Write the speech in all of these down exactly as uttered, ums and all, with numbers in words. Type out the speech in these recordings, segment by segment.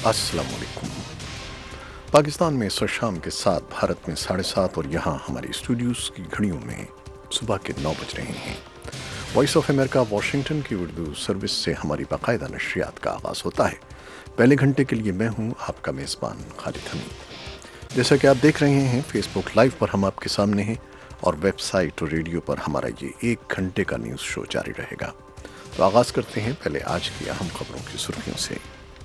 السلام علیکم۔ پاکستان میں اس وقت شام کے سات، بھارت میں ساڑھے سات اور یہاں ہماری اسٹوڈیوز کی گھڑیوں میں صبح کے نو بج رہے ہیں۔ وائس آف امریکہ واشنگٹن کی اردو سروس سے ہماری باقاعدہ نشریات کا آغاز ہوتا ہے۔ پہلے گھنٹے کے لیے میں ہوں آپ کا میزبان خالد حمید۔ جیسا کہ آپ دیکھ رہے ہیں فیس بک لائیو پر ہم آپ کے سامنے ہیں اور ویب سائٹ اور ریڈیو پر ہمارا یہ ایک گھنٹے کا نیوز شو جاری رہے گا۔ تو آغاز کرتے ہیں پہلے آج کی اہم خبروں کی سرخیوں سے۔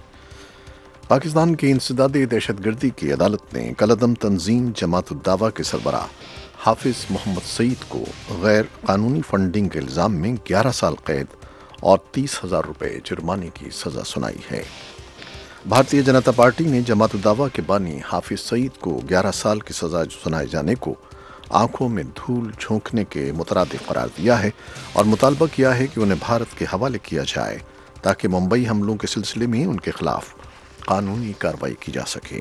پاکستان کی انسدادی دہشت گردی کی عدالت نے کالعدم تنظیم جماعت الدعوہ کے سربراہ حافظ محمد سعید کو غیر قانونی فنڈنگ کے الزام میں گیارہ سال قید اور تیس ہزار روپے جرمانے کی سزا سنائی ہے۔ بھارتیہ جنتا پارٹی نے جماعت الدعوہ کے بانی حافظ سعید کو گیارہ سال کی سزا سنائے جانے کو آنکھوں میں دھول جھونکنے کے مترادف قرار دیا ہے اور مطالبہ کیا ہے کہ انہیں بھارت کے حوالے کیا جائے تاکہ ممبئی حملوں کے سلسلے میں ان کے خلاف قانونی کارروائی کی جا سکے۔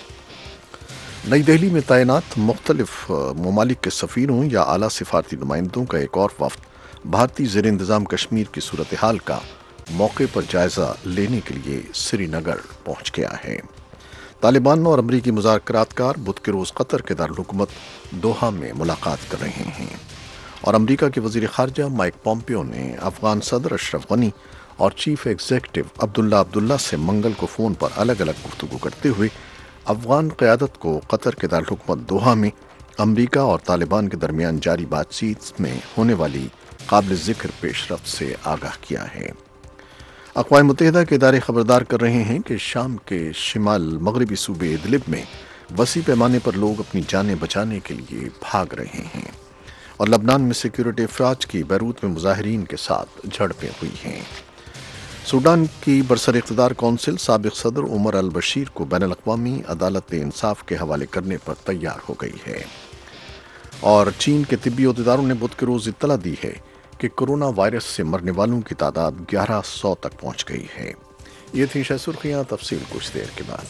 نئی دہلی میں تعینات مختلف ممالک کے سفیروں یا اعلیٰ سفارتی نمائندوں کا ایک اور وفد بھارتی زیر انتظام کشمیر کی صورتحال کا موقع پر جائزہ لینے کے لیے سری نگر پہنچ گیا ہے۔ طالبان اور امریکی مذاکرات کار بدھ کے روز قطر کے دارالحکومت دوحہ میں ملاقات کر رہے ہیں اور امریکہ کے وزیر خارجہ مائک پومپیو نے افغان صدر اشرف غنی اور چیف ایگزیکٹو عبداللہ عبداللہ سے منگل کو فون پر الگ الگ گفتگو کرتے ہوئے افغان قیادت کو قطر کے دارالحکومت دوحہ میں امریکہ اور طالبان کے درمیان جاری بات چیت میں ہونے والی قابل ذکر پیش رفت سے آگاہ کیا ہے۔ اقوام متحدہ کے ادارے خبردار کر رہے ہیں کہ شام کے شمال مغربی صوبے ادلب میں وسیع پیمانے پر لوگ اپنی جانیں بچانے کے لیے بھاگ رہے ہیں اور لبنان میں سیکیورٹی افراج کی بیروت میں مظاہرین کے ساتھ جھڑپیں ہوئی ہیں۔ سوڈان کی برسر اقتدار کونسل سابق صدر عمر البشیر کو بین الاقوامی عدالت انصاف کے حوالے کرنے پر تیار ہو گئی ہے اور چین کے طبی عہدیداروں نے بدھ کے روز اطلاع دی ہے کہ کرونا وائرس سے مرنے والوں کی تعداد گیارہ سو تک پہنچ گئی ہے۔ یہ تھی شہ سرخیاں، تفصیل کچھ دیر کے بعد۔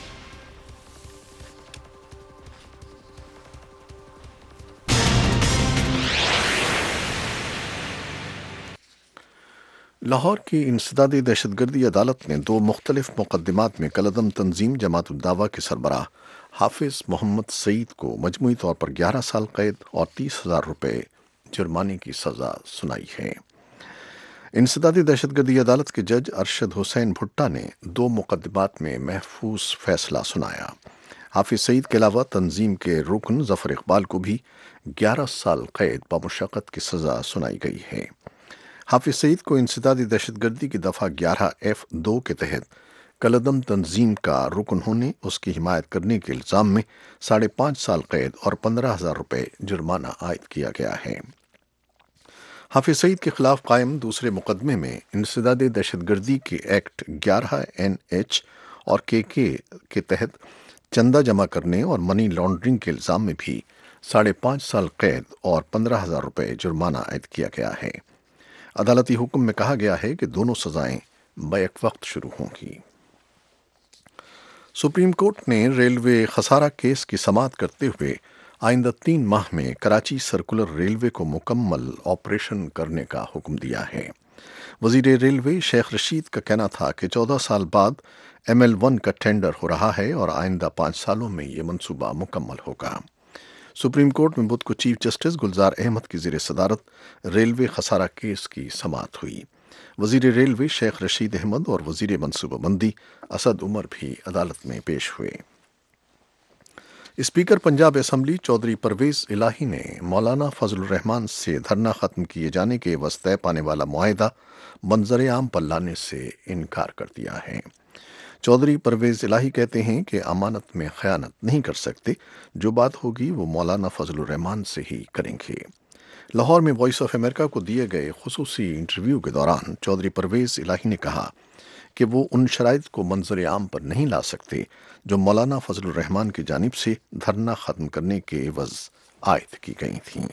لاہور کی انسدادی دہشت گردی عدالت نے دو مختلف مقدمات میں کالعدم تنظیم جماعت الدعوہ کے سربراہ حافظ محمد سعید کو مجموعی طور پر گیارہ سال قید اور تیس ہزار روپے جرمانے کی سزا سنائی ہے۔ انسدادی دہشت گردی عدالت کے جج ارشد حسین بھٹا نے دو مقدمات میں محفوظ فیصلہ سنایا۔ حافظ سعید کے علاوہ تنظیم کے رکن ظفر اقبال کو بھی گیارہ سال قید بمشقت کی سزا سنائی گئی ہے۔ حافظ سعید کو انسدادی دہشت گردی کی دفعہ گیارہ ایف دو کے تحت کالعدم تنظیم کا رکن ہونے، اس کی حمایت کرنے کے الزام میں ساڑھے پانچ سال قید اور پندرہ ہزار روپے جرمانہ عائد کیا گیا ہے۔ حافظ سعید کے خلاف قائم دوسرے مقدمے میں انسدادی دہشت گردی کے ایکٹ گیارہ این ایچ اور کے کے کے تحت چندہ جمع کرنے اور منی لانڈرنگ کے الزام میں بھی ساڑھے پانچ سال قید اور پندرہ ہزار روپے جرمانہ عائد کیا گیا ہے۔ عدالتی حکم میں کہا گیا ہے کہ دونوں سزائیں بیک وقت شروع ہوں گی۔ سپریم کورٹ نے ریلوے خسارہ کیس کی سماعت کرتے ہوئے آئندہ تین ماہ میں کراچی سرکولر ریلوے کو مکمل آپریشن کرنے کا حکم دیا ہے۔ وزیر ریلوے شیخ رشید کا کہنا تھا کہ چودہ سال بعد ایم ایل ون کا ٹینڈر ہو رہا ہے اور آئندہ پانچ سالوں میں یہ منصوبہ مکمل ہوگا۔ سپریم کورٹ میں بدھ کو چیف جسٹس گلزار احمد کی زیر صدارت ریلوے خسارہ کیس کی سماعت ہوئی۔ وزیر ریلوے شیخ رشید احمد اور وزیر منصوبہ بندی اسد عمر بھی عدالت میں پیش ہوئے۔ اسپیکر پنجاب اسمبلی چودھری پرویز الہی نے مولانا فضل الرحمان سے دھرنا ختم کیے جانے کے عوض طے پانے والا معاہدہ منظر عام پر لانے سے انکار کر دیا ہے۔ چودھری پرویز الہی کہتے ہیں کہ امانت میں خیانت نہیں کر سکتے، جو بات ہوگی وہ مولانا فضل الرحمان سے ہی کریں گے۔ لاہور میں وائس آف امریکہ کو دیے گئے خصوصی انٹرویو کے دوران چودھری پرویز الہی نے کہا کہ وہ ان شرائط کو منظر عام پر نہیں لا سکتے جو مولانا فضل الرحمان کی جانب سے دھرنا ختم کرنے کے عوض عائد کی گئی تھیں۔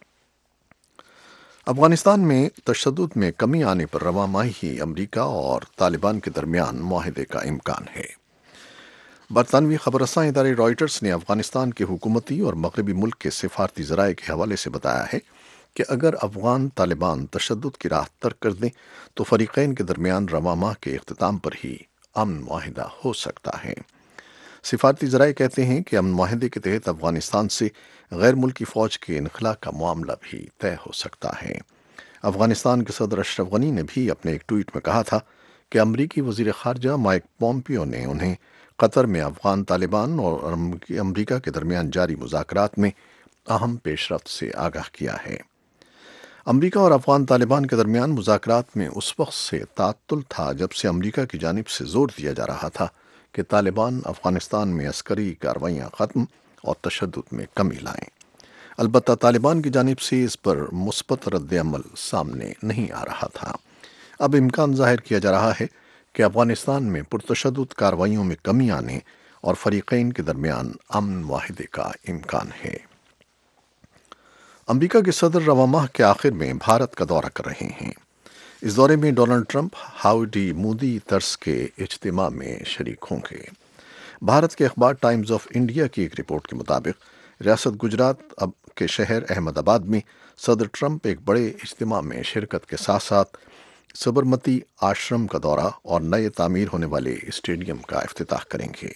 افغانستان میں تشدد میں کمی آنے پر رواں ماہ ہی امریکہ اور طالبان کے درمیان معاہدے کا امکان ہے۔ برطانوی خبر رساں ادارے رائٹرز نے افغانستان کے حکومتی اور مغربی ملک کے سفارتی ذرائع کے حوالے سے بتایا ہے کہ اگر افغان طالبان تشدد کی راہ ترک کر دیں تو فریقین کے درمیان رواں ماہ کے اختتام پر ہی امن معاہدہ ہو سکتا ہے۔ سفارتی ذرائع کہتے ہیں کہ امن معاہدے کے تحت افغانستان سے غیر ملکی فوج کے انخلاء کا معاملہ بھی طے ہو سکتا ہے۔ افغانستان کے صدر اشرف غنی نے بھی اپنے ایک ٹویٹ میں کہا تھا کہ امریکی وزیر خارجہ مائک پومپیو نے انہیں قطر میں افغان طالبان اور امریکہ کے درمیان جاری مذاکرات میں اہم پیش رفت سے آگاہ کیا ہے۔ امریکہ اور افغان طالبان کے درمیان مذاکرات میں اس وقت سے تعطل تھا جب سے امریکہ کی جانب سے زور دیا جا رہا تھا کہ طالبان افغانستان میں عسکری کارروائیاں ختم اور تشدد میں کمی لائیں۔ البتہ طالبان کی جانب سے اس پر مثبت رد عمل سامنے نہیں آ رہا تھا۔ اب امکان ظاہر کیا جا رہا ہے کہ افغانستان میں پرتشدد کارروائیوں میں کمی آنے اور فریقین کے درمیان امن معاہدے کا امکان ہے۔ امریکہ کے صدر رواں ماہ کے آخر میں بھارت کا دورہ کر رہے ہیں۔ اس دورے میں ڈونلڈ ٹرمپ ہاؤڈی مودی طرز کے اجتماع میں شریک ہوں گے۔ بھارت کے اخبار ٹائمز آف انڈیا کی ایک رپورٹ کے مطابق ریاست گجرات اب کے شہر احمد آباد میں صدر ٹرمپ ایک بڑے اجتماع میں شرکت کے ساتھ ساتھ سبرمتی آشرم کا دورہ اور نئے تعمیر ہونے والے اسٹیڈیم کا افتتاح کریں گے۔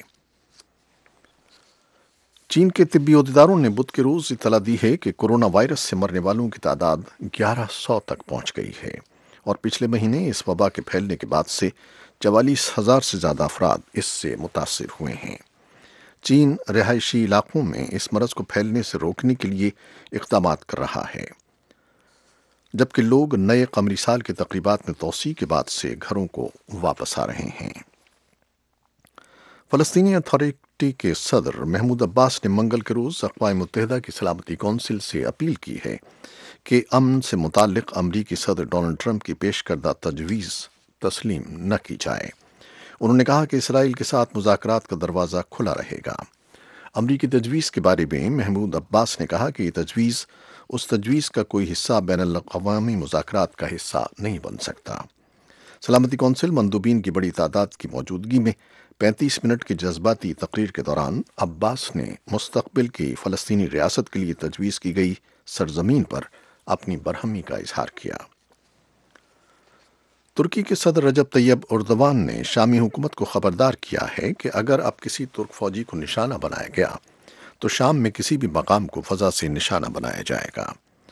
چین کے طبی عہدیداروں نے بدھ کے روز اطلاع دی ہے کہ کورونا وائرس سے مرنے والوں کی تعداد گیارہ سو تک پہنچ گئی ہے اور پچھلے مہینے اس وبا کے پھیلنے کے بعد سے چوالیس ہزار سے زیادہ افراد اس سے متاثر ہوئے ہیں۔ چین رہائشی علاقوں میں اس مرض کو پھیلنے سے روکنے کے لیے اقدامات کر رہا ہے، جبکہ لوگ نئے قمری سال کی تقریبات میں توسیع کے بعد سے گھروں کو واپس آ رہے ہیں۔ فلسطینی اتھارٹی کے صدر محمود عباس نے منگل کے روز اقوام متحدہ کی سلامتی کونسل سے اپیل کی ہے کہ امن سے متعلق امریکی صدر ڈونلڈ ٹرمپ کی پیش کردہ تجویز تسلیم نہ کی جائے۔ انہوں نے کہا کہ اسرائیل کے ساتھ مذاکرات کا دروازہ کھلا رہے گا۔ امریکی تجویز کے بارے میں محمود عباس نے کہا کہ یہ تجویز اس تجویز کا کوئی حصہ بین الاقوامی مذاکرات کا حصہ نہیں بن سکتا۔ سلامتی کونسل مندوبین کی بڑی تعداد کی موجودگی میں پینتیس منٹ کی جذباتی تقریر کے دوران عباس نے مستقبل کی فلسطینی ریاست کے لیے تجویز کی گئی سرزمین پر اپنی برہمی کا اظہار کیا۔ ترکی کے صدر رجب طیب اردوان نے شامی حکومت کو خبردار کیا ہے کہ اگر اب کسی ترک فوجی کو نشانہ بنایا گیا تو شام میں کسی بھی مقام کو فضا سے نشانہ بنایا جائے گا۔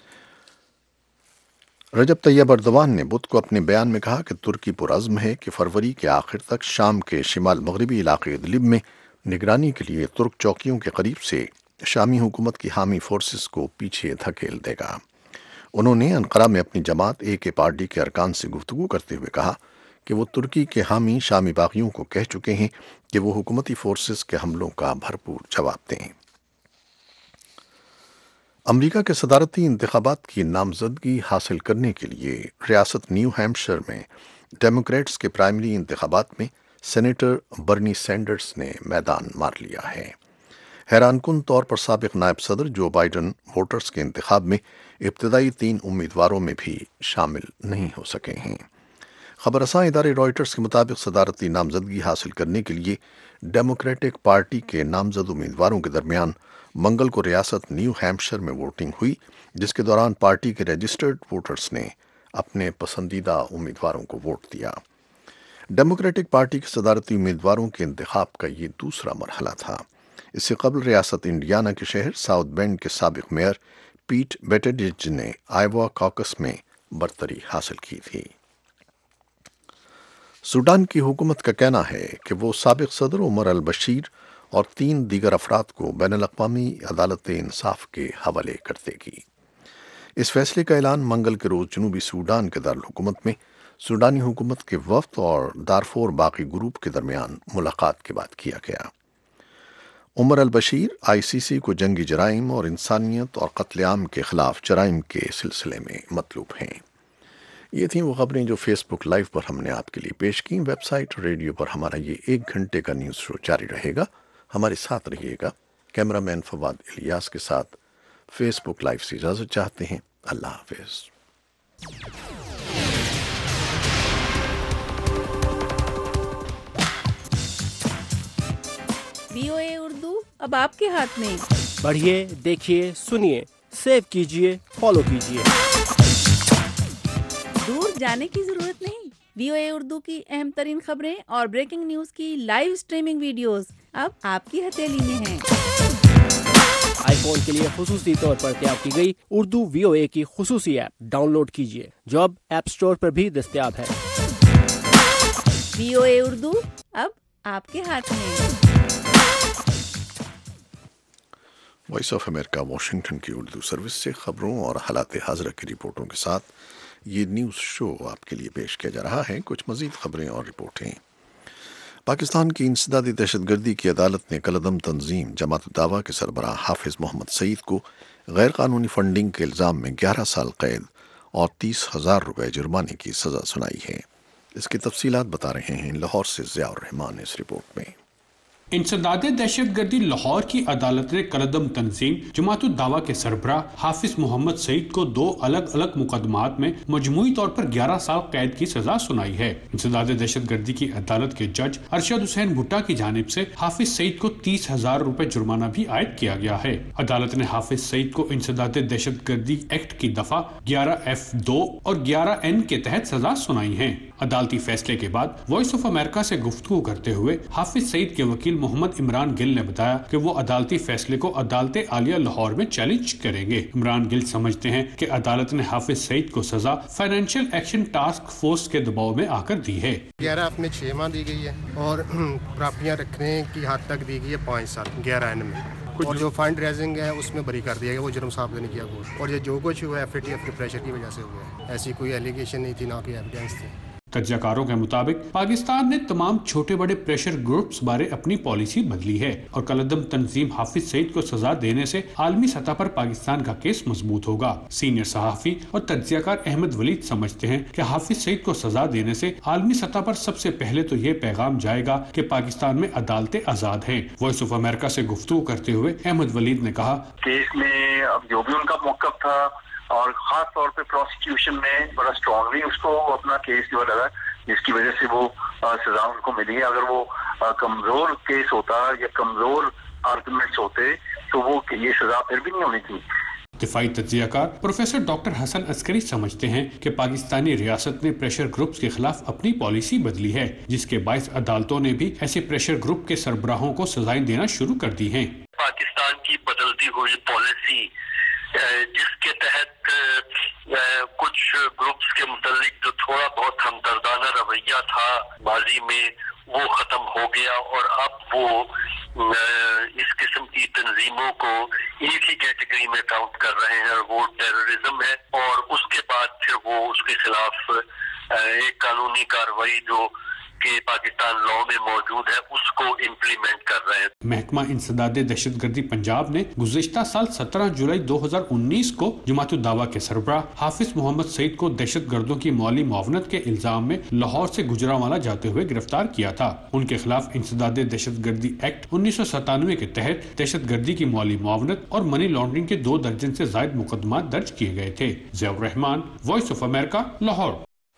رجب طیب اردوان نے بدھ کو اپنے بیان میں کہا کہ ترکی پرعزم ہے کہ فروری کے آخر تک شام کے شمال مغربی علاقے ادلب میں نگرانی کے لیے ترک چوکیوں کے قریب سے شامی حکومت کی حامی فورسز کو پیچھے دھکیل دے گا۔ انہوں نے انقرہ میں اپنی جماعت اے کے پارٹی کے ارکان سے گفتگو کرتے ہوئے کہا کہ وہ ترکی کے حامی شامی باغیوں کو کہہ چکے ہیں کہ وہ حکومتی فورسز کے حملوں کا بھرپور جواب دیں۔ امریکہ کے صدارتی انتخابات کی نامزدگی حاصل کرنے کے لیے ریاست نیو ہیمپشائر میں ڈیموکریٹس کے پرائمری انتخابات میں سینیٹر برنی سینڈرز نے میدان مار لیا ہے۔ حیران کن طور پر سابق نائب صدر جو بائیڈن ووٹرز کے انتخاب میں ابتدائی تین امیدواروں میں بھی شامل نہیں ہو سکے ہیں۔ خبر رساں ادارے رائٹرز کے مطابق صدارتی نامزدگی حاصل کرنے کے لیے ڈیموکریٹک پارٹی کے نامزد امیدواروں کے درمیان منگل کو ریاست نیو ہیمپشائر میں ووٹنگ ہوئی، جس کے دوران پارٹی کے رجسٹرڈ ووٹرز نے اپنے پسندیدہ امیدواروں کو ووٹ دیا۔ ڈیموکریٹک پارٹی کے صدارتی امیدواروں کے انتخاب کا یہ دوسرا مرحلہ تھا۔ اس سے قبل ریاست انڈیانا کے شہر ساؤتھ بینڈ کے سابق میئر پیٹ بیٹیجج نے آئیوا کاکس میں برتری حاصل کی تھی۔ سوڈان کی حکومت کا کہنا ہے کہ وہ سابق صدر عمر البشیر اور تین دیگر افراد کو بین الاقوامی عدالت انصاف کے حوالے کر دے گی۔ اس فیصلے کا اعلان منگل کے روز جنوبی سوڈان کے دارالحکومت میں سوڈانی حکومت کے وفد اور دارفور باغی گروپ کے درمیان ملاقات کے بعد کیا گیا۔ عمر البشیر آئی سی سی کو جنگی جرائم اور انسانیت اور قتل عام کے خلاف جرائم کے سلسلے میں مطلوب ہیں۔ یہ تھیں وہ خبریں جو فیس بک لائیو پر ہم نے آپ کے لیے پیش کی۔ ویب سائٹ ریڈیو پر ہمارا یہ ایک گھنٹے کا نیوز شو جاری رہے گا، ہمارے ساتھ رہیے گا۔ کیمرہ مین فواد الیاس کے ساتھ فیس بک لائیو سے اجازت چاہتے ہیں۔ اللہ حافظ۔ وی او اے اردو اب آپ کے ہاتھ میں۔ پڑھیے، دیکھیے، سنیے، سیو کیجیے، فالو کیجیے۔ دور جانے کی ضرورت نہیں، وی او اے اردو کی اہم ترین خبریں اور بریکنگ نیوز کی لائیو اسٹریمنگ ویڈیوز اب آپ کی ہتھیلی میں ہیں۔ آئی فون کے لیے خصوصی طور پر تیار کی گئی اردو وی او اے کی خصوصی ایپ ڈاؤن لوڈ کیجیے جو اب ایپ اسٹور پر بھی دستیاب ہے۔ وی او اے اردو اب آپ کے ہاتھ میں۔ وائس آف امریکہ واشنگٹن کی اردو سروس سے خبروں اور حالات حاضرہ کی رپورٹوں کے ساتھ یہ نیوز شو آپ کے لیے پیش کیا جا رہا ہے۔ کچھ مزید خبریں اور رپورٹیں۔ پاکستان کی انسدادی دہشت گردی کی عدالت نے کالعدم تنظیم جماعت الدعوہ کے سربراہ حافظ محمد سعید کو غیر قانونی فنڈنگ کے الزام میں گیارہ سال قید اور تیس ہزار روپے جرمانے کی سزا سنائی ہے۔ اس کی تفصیلات بتا رہے ہیں لاہور سے ضیاء الرحمان اس رپورٹ میں۔ انسداد دہشت گردی لاہور کی عدالت نے کالعدم تنظیم جماعت الدعوہ کے سربراہ حافظ محمد سعید کو دو الگ الگ مقدمات میں مجموعی طور پر گیارہ سال قید کی سزا سنائی ہے۔ انسداد دہشت گردی کی عدالت کے جج ارشد حسین بھٹا کی جانب سے حافظ سعید کو تیس ہزار روپے جرمانہ بھی عائد کیا گیا ہے۔ عدالت نے حافظ سعید کو انسداد دہشت گردی ایکٹ کی دفعہ گیارہ ایف دو اور گیارہ این کے تحت سزا سنائی ہے۔ عدالتی فیصلے کے بعد وائس آف امریکہ سے گفتگو کرتے ہوئے حافظ سعید کے وکیل محمد عمران گل نے بتایا کہ وہ عدالتی فیصلے کو عدالت عالیہ لاہور میں چیلنج کریں گے۔ عمران گل سمجھتے ہیں کہ عدالت نے حافظ سعید کو سزا فائنینشیل ایکشن ٹاسک فورس کے دباؤ میں آ کر دی ہے۔ گیارہ میں چھ ماہ دی گئی ہے اور پراپرٹیاں رکھنے کی حد تک دی گئی ہے پانچ سال گیارہ این میں، اور جو فنڈ ریزنگ ہے اس میں بری کر دیا گیا، وہ جرم ثابت نہیں کیا گیا، اور یہ جو کچھ ہوا ہے ایف اے ٹی ایف کے پریشر کی وجہ سے ہوا ہے۔ ایسی کوئی ایلیگیشن نہیں تھی، نہ کوئی ایویڈنس تھی۔ تجزیہ کاروں کے مطابق پاکستان نے تمام چھوٹے بڑے پریشر گروپس بارے اپنی پالیسی بدلی ہے اور کالعدم تنظیم حافظ سعید کو سزا دینے سے عالمی سطح پر پاکستان کا کیس مضبوط ہوگا۔ سینئر صحافی اور تجزیہ کار احمد ولید سمجھتے ہیں کہ حافظ سعید کو سزا دینے سے عالمی سطح پر سب سے پہلے تو یہ پیغام جائے گا کہ پاکستان میں عدالتیں آزاد ہیں۔ وائس آف امریکہ سے گفتگو کرتے ہوئے احمد ولید نے کہا، کیس میں اب جو بھی ان کا موقف تھا اور خاص طور پہ پروسیکیوشن نے بڑا اسٹرانگلی اس کو اپنا کیس جو لگا، جس کی وجہ سے وہ سزا ان کو ملی ہے۔ اگر وہ کمزور کیس ہوتا یا کمزور آرگومنٹس ہوتے تو وہ یہ سزا پھر بھی نہیں ہونی تھی۔ دفاعی تجزیہ کار پروفیسر ڈاکٹر حسن عسکری سمجھتے ہیں کہ پاکستانی ریاست نے پریشر گروپس کے خلاف اپنی پالیسی بدلی ہے، جس کے باعث عدالتوں نے بھی ایسے پریشر گروپ کے سربراہوں کو سزائیں دینا شروع کر دی ہیں۔ پاکستان کی بدلتی ہوئی پالیسی جس کے تحت کچھ گروپس کے متعلق جو تھوڑا بہت ہمدردانہ رویہ تھا ماضی میں، وہ ختم ہو گیا، اور اب وہ اس قسم کی تنظیموں کو ایک ہی کیٹیگری میں کاؤنٹ کر رہے ہیں، اور وہ ٹیررزم ہے، اور اس کے بعد پھر وہ اس کے خلاف ایک قانونی کارروائی جو کہ پاکستان لا میں موجود ہے اس کو امپلیمنٹ کر رہے ہیں۔ محکمہ انسداد دہشت گردی پنجاب نے گزشتہ سال سترہ جولائی دو ہزار انیس کو جماعت الدعوہ کے سربراہ حافظ محمد سعید کو دہشت گردوں کی مالی معاونت کے الزام میں لاہور سے گجرانوالہ جاتے ہوئے گرفتار کیا تھا۔ ان کے خلاف انسداد دہشت گردی ایکٹ انیس سو ستانوے کے تحت دہشت گردی کی مالی معاونت اور منی لانڈرنگ کے دو درجن سے زائد مقدمات درج کیے گئے تھے۔ Zia ur Rahman, voice of America, Lahore.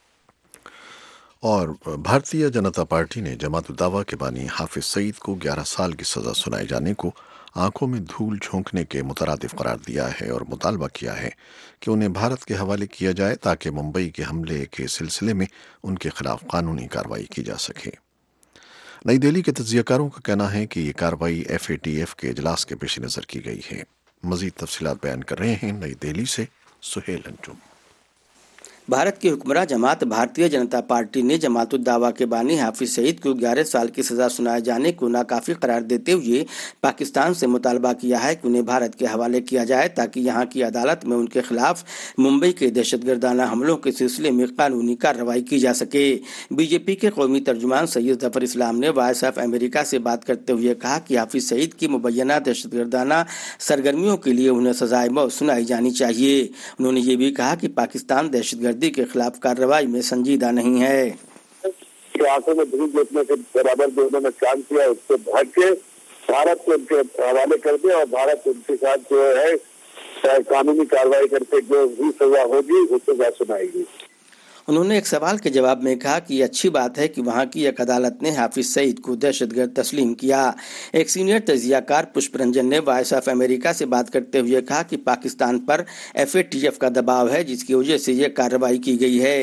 اور بھارتیہ جنتا پارٹی نے جماعت الدعوہ کے بانی حافظ سعید کو گیارہ سال کی سزا سنائے جانے کو آنکھوں میں دھول جھونکنے کے مترادف قرار دیا ہے اور مطالبہ کیا ہے کہ انہیں بھارت کے حوالے کیا جائے تاکہ ممبئی کے حملے کے سلسلے میں ان کے خلاف قانونی کارروائی کی جا سکے۔ نئی دہلی کے تجزیہ کاروں کا کہنا ہے کہ یہ کارروائی ایف اے ٹی ایف کے اجلاس کے پیش نظر کی گئی ہے۔ مزید تفصیلات بیان کر رہے ہیں نئی دہلی سے سہیل انجم۔ بھارت کی حکمراں جماعت بھارتیہ جنتا پارٹی نے جماعت الدعوہ کے بانی حافظ سعید کو گیارہ سال کی سزا سنائے جانے کو ناکافی قرار دیتے ہوئے پاکستان سے مطالبہ کیا ہے کہ انہیں بھارت کے حوالے کیا جائے تاکہ یہاں کی عدالت میں ان کے خلاف ممبئی کے دہشت گردانہ حملوں کے سلسلے میں قانونی کارروائی کی جا سکے۔ بی جے پی کے قومی ترجمان سید ظفر اسلام نے وائس آف امریکہ سے بات کرتے ہوئے کہا کہ حافظ سعید کی مبینہ دہشت گردانہ سرگرمیوں کے لیے انہیں سزائے موت سنائی جانی چاہیے۔ انہوں نے یہ بھی کہا کہ پاکستان دہشت گردی کے خلاف کارروائی میں سنجیدہ نہیں ہے۔ آنکھوں میں دھول دیکھنے کے برابر جو انہوں نے کام کیا اس سے بھاگ کے بھارت کو ان کے حوالے کر دے اور بھارت ان کے ساتھ جو ہے قانونی کارروائی کرتے جو بھی سزا ہوگی وہ سزا سنائے گی۔ انہوں نے ایک سوال کے جواب میں کہا کہ یہ اچھی بات ہے کہ وہاں کی ایک عدالت نے حافظ سعید کو دہشت گرد تسلیم کیا۔ ایک سینئر تجزیہ کار پشپ رنجن نے وائس آف امریکہ سے بات کرتے ہوئے کہا کہ پاکستان پر ایف اے ٹی ایف کا دباؤ ہے جس کی وجہ سے یہ کارروائی کی گئی ہے۔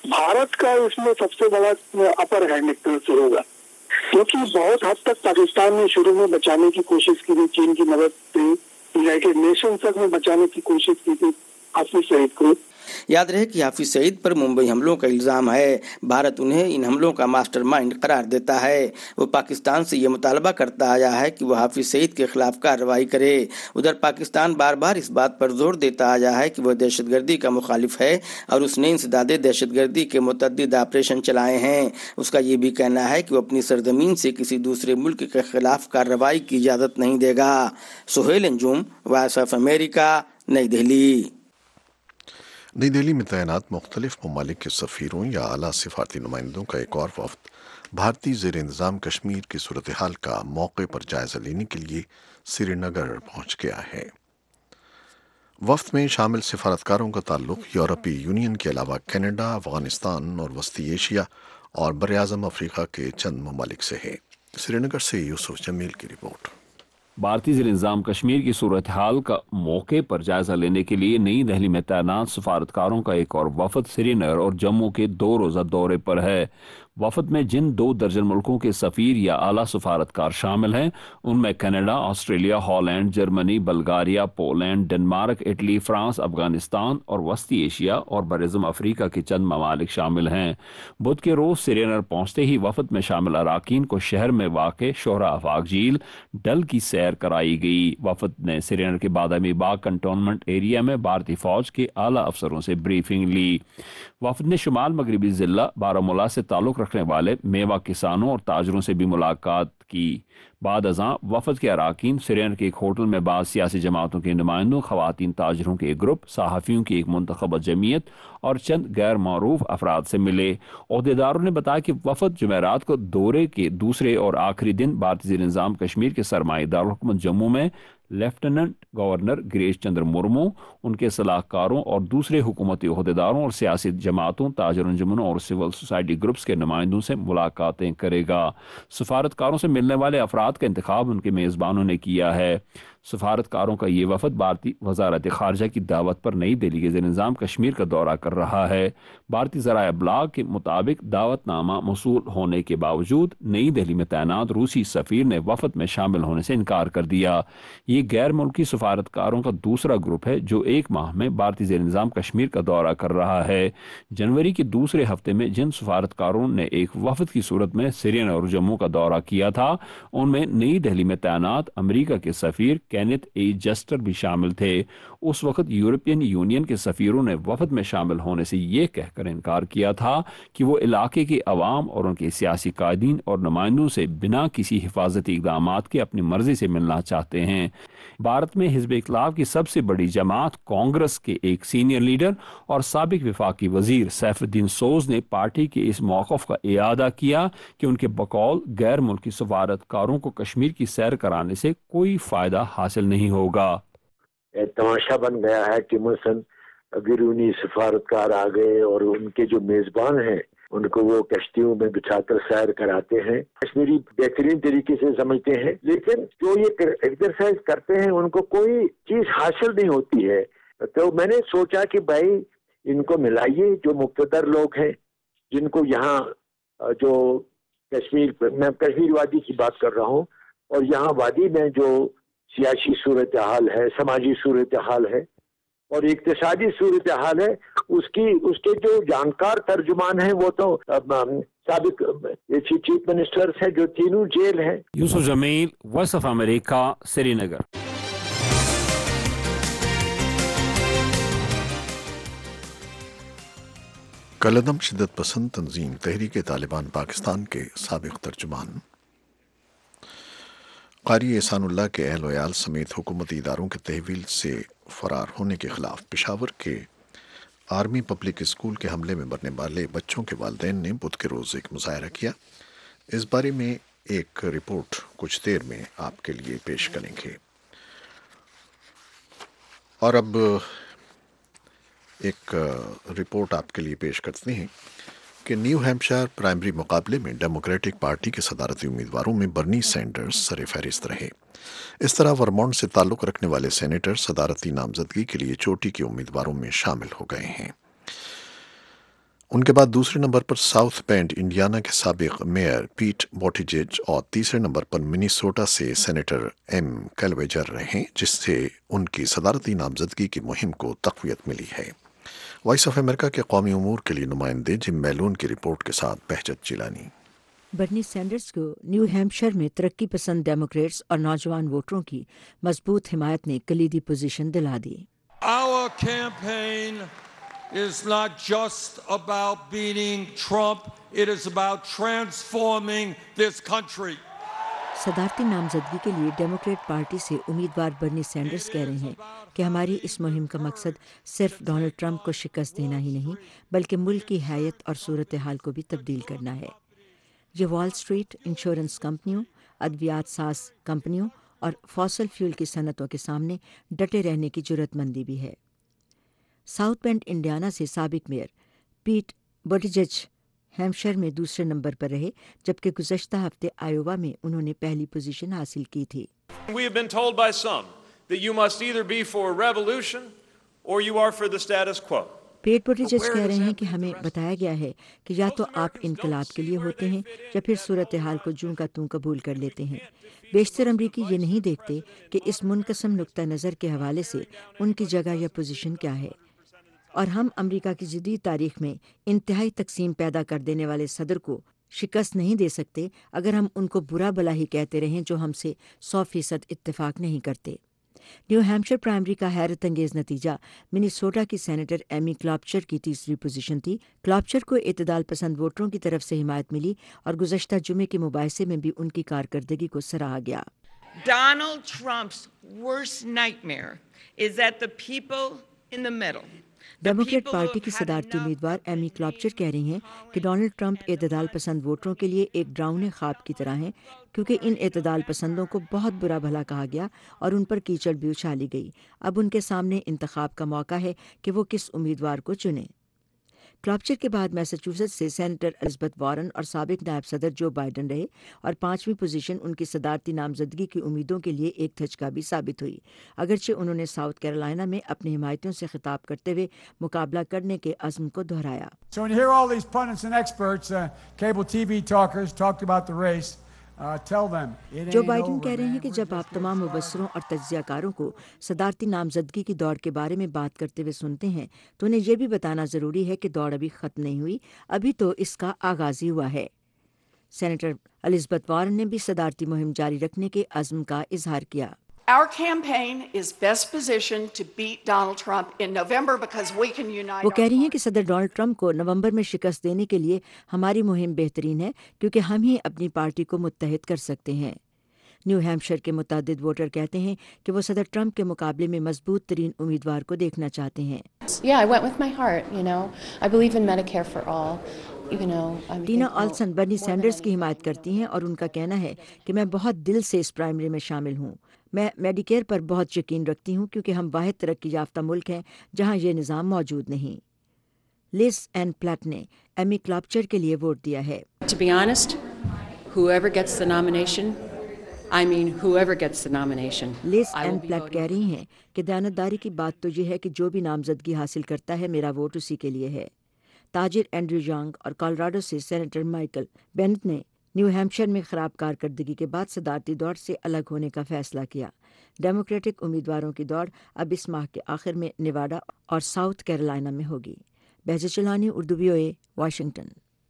भारत का इसमें सबसे बड़ा अपर हैंड एक तरह से होगा, क्योंकि बहुत हद तक पाकिस्तान ने शुरू में बचाने की कोशिश की थी, चीन की मदद से यूनाइटेड नेशन तक में बचाने की कोशिश की थी हाफिज सईद को। याद रहे कि हाफिज सईद पर मुंबई हमलों का इल्जाम है। भारत उन्हें इन हमलों का मास्टरमाइंड करार देता है। वो पाकिस्तान से ये मुतालबा करता आया है कि वो हाफिज सईद के खिलाफ कार्रवाई करे। उधर पाकिस्तान बार बार इस बात पर जोर देता आया है कि वह दहशतगर्दी का मुखालिफ है और उसने इंसदादे दहशतगर्दी के मुतअद्दिद ऑपरेशन चलाए हैं। उसका ये भी कहना है कि वो अपनी सरजमीन से किसी दूसरे मुल्क के खिलाफ कार्रवाई की इजाज़त नहीं देगा। Suhail Anjum, voice of America, New Delhi. नई दिल्ली में तैनात मुख्तलिफ ममालिक के सफ़ीरों या आला सिफारती नुमाइंदों का एक और वफ्द भारतीय ज़ेर इंतज़ाम कश्मीर की सूरत हाल का मौके पर जायज़ा लेने के लिए श्रीनगर पहुंच गया है। वफ्द में शामिल सिफारतकारों का ताल्लुक यूरोपीय यूनियन के अलावा कनाडा, अफगानिस्तान और वस्ती एशिया और बर-ए-आज़म अफ्रीका के चंद ममालिक से है। श्रीनगर से यूसुफ जमील की रिपोर्ट। भारतीय ज़ेर इंतज़ाम कश्मीर की सूरत हाल का मौके पर जायजा लेने के लिए नई दिल्ली में तैनात सफारतकारों का एक और वफद श्रीनगर और जम्मू के दो रोज़ा दौरे पर है। वफद में जिन दो दर्जन मुल्कों के सफ़ीर या आला सफारतकार शामिल हैं उनमें Canada, Australia, Holland, Germany, Bulgaria, Poland, Denmark, Italy, France, Afghanistan और वस्ती एशिया और बर-ए-आज़म अफ्रीका के चंद ममालिक शामिल हैं। बुध के रोज़ श्रीनगर पहुंचते ही वफद में शामिल अराकीन को शहर में वाक़ शोहरा आफाक झील डल की सैर कराई गई। वफद ने श्रीनगर के बादामी बाग कंटोनमेंट एरिया में भारतीय फौज के आला अफसरों से ब्रीफिंग ली। वफद ने शुमाल मगरबी जिला बारामूला से ताल्लुक़ रखने वाले मेवा किसानों और ताजरों से भी मुलाकात की। बाद अज़ां वफद के अराकीन श्रीनगर के एक होटल में बाद सियासी जमातों के नुमाइंदों, खवातीन ताजरों के एक ग्रुप, सहाफ़ियों की एक मुंतखब जमीयत और चंद गैर मारूफ अफराद से मिले। ओहदेदारों ने बताया कि वफद जुमेरात को दौरे के दूसरे और आखिरी दिन भारतीय ज़ेर इंतज़ाम कश्मीर के सरमाई दारुल हुकूमत जम्मू में लेफ्टिनेंट गवर्नर गिरीश चंद्र मुर्मू, उनके सलाहकारों और दूसरे हुकूमती ओहदेदारों और सियासी जमातों, ताजर अंजुमनों और सिविल सोसाइटी ग्रुप्स के नुमाइंदों से मुलाकातें करेगा। सफारतकारों से मिलने वाले अफराद का इंतखाब उनके मेज़बानों ने किया है। सफारतकारों का ये वफद भारतीय वजारत खारजा की दावत पर नई दिल्ली के ज़ेर इंतज़ाम कश्मीर का दौरा कर रहा है। भारतीय ज़राए अबलाग के मुताबिक दावतनामा मौसूल होने के बावजूद नई दिल्ली में तैनात रूसी सफ़ीर ने वफद में शामिल होने से इनकार कर दिया। ये गैर मुल्की सफारतकारों का दूसरा ग्रुप है जो एक माह में भारतीय ज़ेर इंतज़ाम कश्मीर का दौरा कर रहा है। जनवरी के दूसरे हफ्ते में जिन सफारतकारों ने एक वफद की सूरत में श्रीनगर और जम्मू का दौरा किया था उनमें नई दिल्ली में तैनात अमरीका के सफ़ीर केनेथ ए जस्टर भी शामिल थे। उस वक्त यूरोपियन यूनियन के सफ़ीरों ने वफद में शामिल होने से ये कहकर इनकार किया था कि वो इलाके के अवाम और उनके सियासी कायदीन और नुमाइंदों से बिना किसी हिफाजती इक़दामात के अपनी मर्जी से मिलना चाहते हैं। भारत में हिज़्ब इख्तिलाफ की सबसे बड़ी जमात कांग्रेस के एक सीनियर लीडर और साबिक वफाकी वजीर सैफुद्दीन सोज ने पार्टी के इस मौक़िफ़ का इआदा किया कि उनके बकौल गैर मुल्की सफारतकारों को कश्मीर की सैर कराने से कोई फ़ायदा हासिल नहीं होगा। तमाशा बन गया है कि मसलन बिरूनी सफारतकार आ गए और उनके जो मेज़बान हैं उनको वो कश्तियों में बिछाकर सैर कराते हैं। कश्मीरी बेहतरीन तरीके से समझते हैं, लेकिन जो ये एक्सरसाइज करते हैं उनको कोई चीज हासिल नहीं होती है। तो मैंने सोचा कि भाई इनको मिलाइए, जो मुक़्तदर लोग हैं जिनको यहाँ जो कश्मीर, मैं कश्मीर वादी की बात कर रहा हूँ, और यहाँ वादी में जो सियासी सूरत हाल है, समाजी सूरत हाल है और इक्तिसादी सूरत हाल है, उसकी उसके जो जानकार तर्जुमान हैं वो तो साबिक चीफ मिनिस्टर्स हैं जो तीनों जेल हैं। Yusuf Jameel, voice of America, Srinagar. कलदम शिद्दत पसंद तंजीम तहरीक तालिबान पाकिस्तान के साबिक तर्जुमान कारी एहसानुल्लाह के अहल वयाल समेत हुकूमती इदारों के तहवील से फरार होने के खिलाफ पेशावर के आर्मी पब्लिक स्कूल के हमले में मरने वाले बच्चों के वालिदैन ने बुध के रोज़ एक मुजाहरा किया। इस बारे में एक रिपोर्ट कुछ देर में आपके लिए पेश करेंगे। और अब एक रिपोर्ट आपके लिए पेश करते हैं कि न्यू हैम्पशायर प्राइमरी मुकाबले में डेमोक्रेटिक पार्टी के सदारती उम्मीदवारों में बर्नी सैंडर्स सरे फहरिस्त रहे। इस तरह वर्मोंट से ताल्लुक़ रखने वाले सेनेटर सदारती नामजदगी के लिए चोटी के उम्मीदवारों में शामिल हो गए हैं। ان کے بعد دوسرے نمبر پر ساؤتھ بینڈ انڈیانا کے سابق میئر پیٹ بوٹیجیج اور تیسرے نمبر پر منیسوٹا سے سینیٹر ایم کلویجر رہے جس سے ان کی صدارتی نامزدگی کی مہم کو تقویت ملی ہے۔ وائس آف امریکہ کے قومی امور کے لیے نمائندے جم میلون کی رپورٹ کے ساتھ بہجت جیلانی۔ برنی سینڈرز کو نیو ہیمپشائر میں ترقی پسند ڈیموکریٹس اور نوجوان ووٹروں کی مضبوط حمایت نے کلیدی پوزیشن دلا دی۔ Our campaign is not just about beating Trump, it is about transforming this country. صدارتی نامزدگی کے لیے ڈیموکریٹ پارٹی سے امیدوار برنی سینڈرز کہہ رہے ہیں کہ ہماری اس مہم کا مقصد صرف ڈونلڈ ٹرمپ کو شکست دینا ہی نہیں بلکہ ملک کی حیت اور صورتحال کو بھی تبدیل کرنا ہے۔ یہ وال اسٹریٹ، انشورنس کمپنیوں، ادویات ساز کمپنیوں اور فاسل فیول کی صنعتوں کے سامنے ڈٹے رہنے کی جرات مندی بھی ہے۔ ساؤتھ بینڈ انڈیانا سے سابق میئر پیٹ بوٹیجیج ہیمپشائر میں دوسرے نمبر پر رہے جبکہ گزشتہ ہفتے آئیووا میں انہوں نے پہلی پوزیشن حاصل کی تھی۔ We have been told by some that you must either be for revolution or you are for the status quo. پیٹ بوٹیجیج کہہ رہے ہیں کہ ہمیں بتایا گیا ہے کہ یا تو آپ انقلاب کے لیے ہوتے ہیں یا پھر صورتحال کو جوں کا توں قبول کر لیتے ہیں۔ بیشتر امریکی یہ نہیں دیکھتے کہ اس منقسم نقطہ نظر کے حوالے سے ان کی جگہ یا پوزیشن کیا ہے، اور ہم امریکہ کی جدید تاریخ میں انتہائی تقسیم پیدا کر دینے والے صدر کو شکست نہیں دے سکتے اگر ہم ان کو برا بلا ہی کہتے رہیں جو ہم سے سو فیصد اتفاق نہیں کرتے۔ نیو ہیمپشائر پرائمری کا حیرت انگیز نتیجہ منیسوٹا کی سینیٹر ایمی کلوبچر کی تیسری پوزیشن تھی۔ کلوبچر کو اعتدال پسند ووٹروں کی طرف سے حمایت ملی اور گزشتہ جمعے کے مباحثے میں بھی ان کی کارکردگی کو سراہا گیا۔ Donald Trump's worst nightmare is that the people in the middle Democrat party کی صدارتی امیدوار ایمی کلوبچر کہہ رہی ہیں کہ ڈونلڈ ٹرمپ اعتدال پسند ووٹروں کے لیے ایک ڈراؤنے خواب کی طرح ہیں کیونکہ ان اعتدال پسندوں کو بہت برا بھلا کہا گیا اور ان پر کیچڑ بھی اچھالی گئی۔ اب ان کے سامنے انتخاب کا موقع ہے کہ وہ کس امیدوار کو چنیں۔ کلوبچر کے بعد میساچوسٹس سے سینیٹر الزبتھ وارن اور سابق نائب صدر جو بائیڈن رہے اور پانچویں پوزیشن ان کی صدارتی نامزدگی کی امیدوں کے لیے ایک دھچکا بھی ثابت ہوئی، اگرچہ انہوں نے ساؤتھ کیرولائنا میں اپنی حمایتیوں سے خطاب کرتے ہوئے مقابلہ کرنے کے عزم کو دہرایا۔ So when you hear all these pundits and experts, uh, cable T V talkers talked about the race, uh, tell them it ain't Joe Biden over, کہہ رہے ہیں man. کہ جب آپ تمام مبصروں اور تجزیہ کاروں کو صدارتی نامزدگی کی دوڑ کے بارے میں بات کرتے ہوئے سنتے ہیں تو انہیں یہ بھی بتانا ضروری ہے کہ دوڑ ابھی ختم نہیں ہوئی، ابھی تو اس کا آغاز ہی ہوا ہے۔ سینیٹر الزبتھ وارن نے بھی صدارتی مہم جاری رکھنے کے عزم کا اظہار کیا۔ Our campaign is best positioned to beat Donald Trump in November because we can unite. وہ کہہ رہی ہیں کہ صدر ڈونلڈ ٹرمپ کو نومبر میں شکست دینے کے لیے ہماری مہم بہترین ہے کیونکہ ہم ہی اپنی پارٹی کو متحد کر سکتے ہیں۔ نیو ہیمپشائر کے متعدد ووٹر کہتے ہیں کہ وہ صدر ٹرمپ کے مقابلے میں مضبوط ترین امیدوار کو دیکھنا چاہتے ہیں۔ Yeah, I went with my heart, you know. I believe in Medicare for all. You know, I'm Tina thankful Olsen Bernie more than Sanders کی anything. حمایت کرتی ہیں اور ان کا کہنا ہے کہ میں بہت دل سے اس پرائمری میں شامل ہوں۔ میں میڈیکیئر پر بہت یقین رکھتی ہوں کیونکہ ہم واحد ترقی یافتہ ملک ہیں جہاں یہ نظام موجود نہیں۔ لیس این پلٹ نے ایمی کلوبچر کے لیے ووٹ دیا ہے۔ To be honest, whoever gets the nomination, I mean whoever gets the nomination, لیس I این will be پلٹ voting. کہہ رہی ہیں کہ دیانتداری کی بات تو یہ ہے کہ جو بھی نامزدگی حاصل کرتا ہے میرا ووٹ اسی کے لیے ہے۔ تاجر اینڈریو یانگ اور کالراڈو سے سینیٹر مائیکل بینٹ نے نیو ہیمپشائر میں خراب کارکردگی کے بعد صدارتی دوڑ سے الگ ہونے کا فیصلہ کیا۔ ڈیموکریٹک امیدواروں کی دوڑ اب اس ماہ کے آخر میں نیواڈا اور ساؤتھ کیرولائنا میں ہوگی۔ Bahjat Jilani, Urdu V O A, Washington.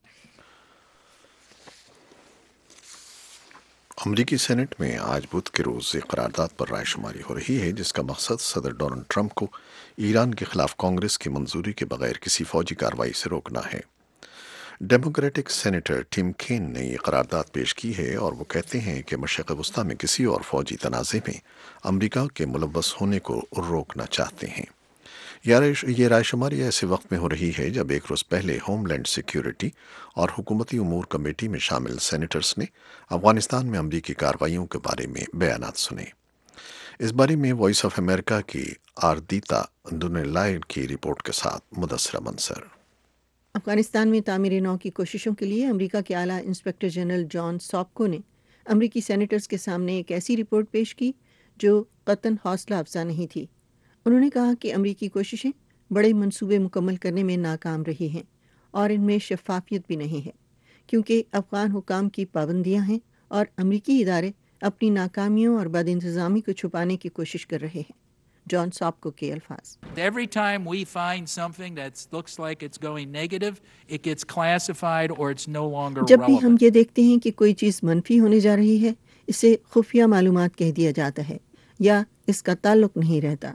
امریکی سینٹ میں آج بدھ کے روز ایک قرارداد پر رائے شماری ہو رہی ہے جس کا مقصد صدر ڈونلڈ ٹرمپ کو ایران کے خلاف کانگریس کی منظوری کے بغیر کسی فوجی کارروائی سے روکنا ہے۔ ڈیموکریٹک سینیٹر ٹم کین نے یہ قرارداد پیش کی ہے اور وہ کہتے ہیں کہ مشرق وسطیٰ میں کسی اور فوجی تنازع میں امریکہ کے ملوث ہونے کو روکنا چاہتے ہیں۔ یہ رائے شماری ایسے وقت میں ہو رہی ہے جب ایک روز پہلے ہوم لینڈ سیکیورٹی اور حکومتی امور کمیٹی میں شامل سینیٹرز نے افغانستان میں امریکی کارروائیوں کے بارے میں بیانات سنے۔ اس بارے میں وائس آف امریکہ کی آردیتا دونیلائر کی رپورٹ کے ساتھ مدثرہ منصر۔ افغانستان میں تعمیر نو کی کوششوں کے لیے امریکہ کے اعلیٰ انسپکٹر جنرل جان ساپکو نے امریکی سینیٹرز کے سامنے ایک ایسی رپورٹ پیش کی جو قطعاً حوصلہ افزا نہیں تھی۔ انہوں نے کہا کہ امریکی کوششیں بڑے منصوبے مکمل کرنے میں ناکام رہی ہیں और इनमें शफाफियत भी नहीं है, क्योंकि अफगान हुकाम की पाबंदियां हैं और अमरीकी इदारे अपनी नाकामियों और बदइंतज़ामी को छुपाने की कोशिश कर रहे हैं। जॉन सॉपको के अल्फाज। Every time we find something that looks like it's going negative, it gets classified or it's no longer जब भी relevant. हम ये देखते हैं कि कोई चीज़ मनफी होने जा रही है, इसे खुफिया मालूमात कह दिया जाता है या इसका ताल्लुक नहीं रहता।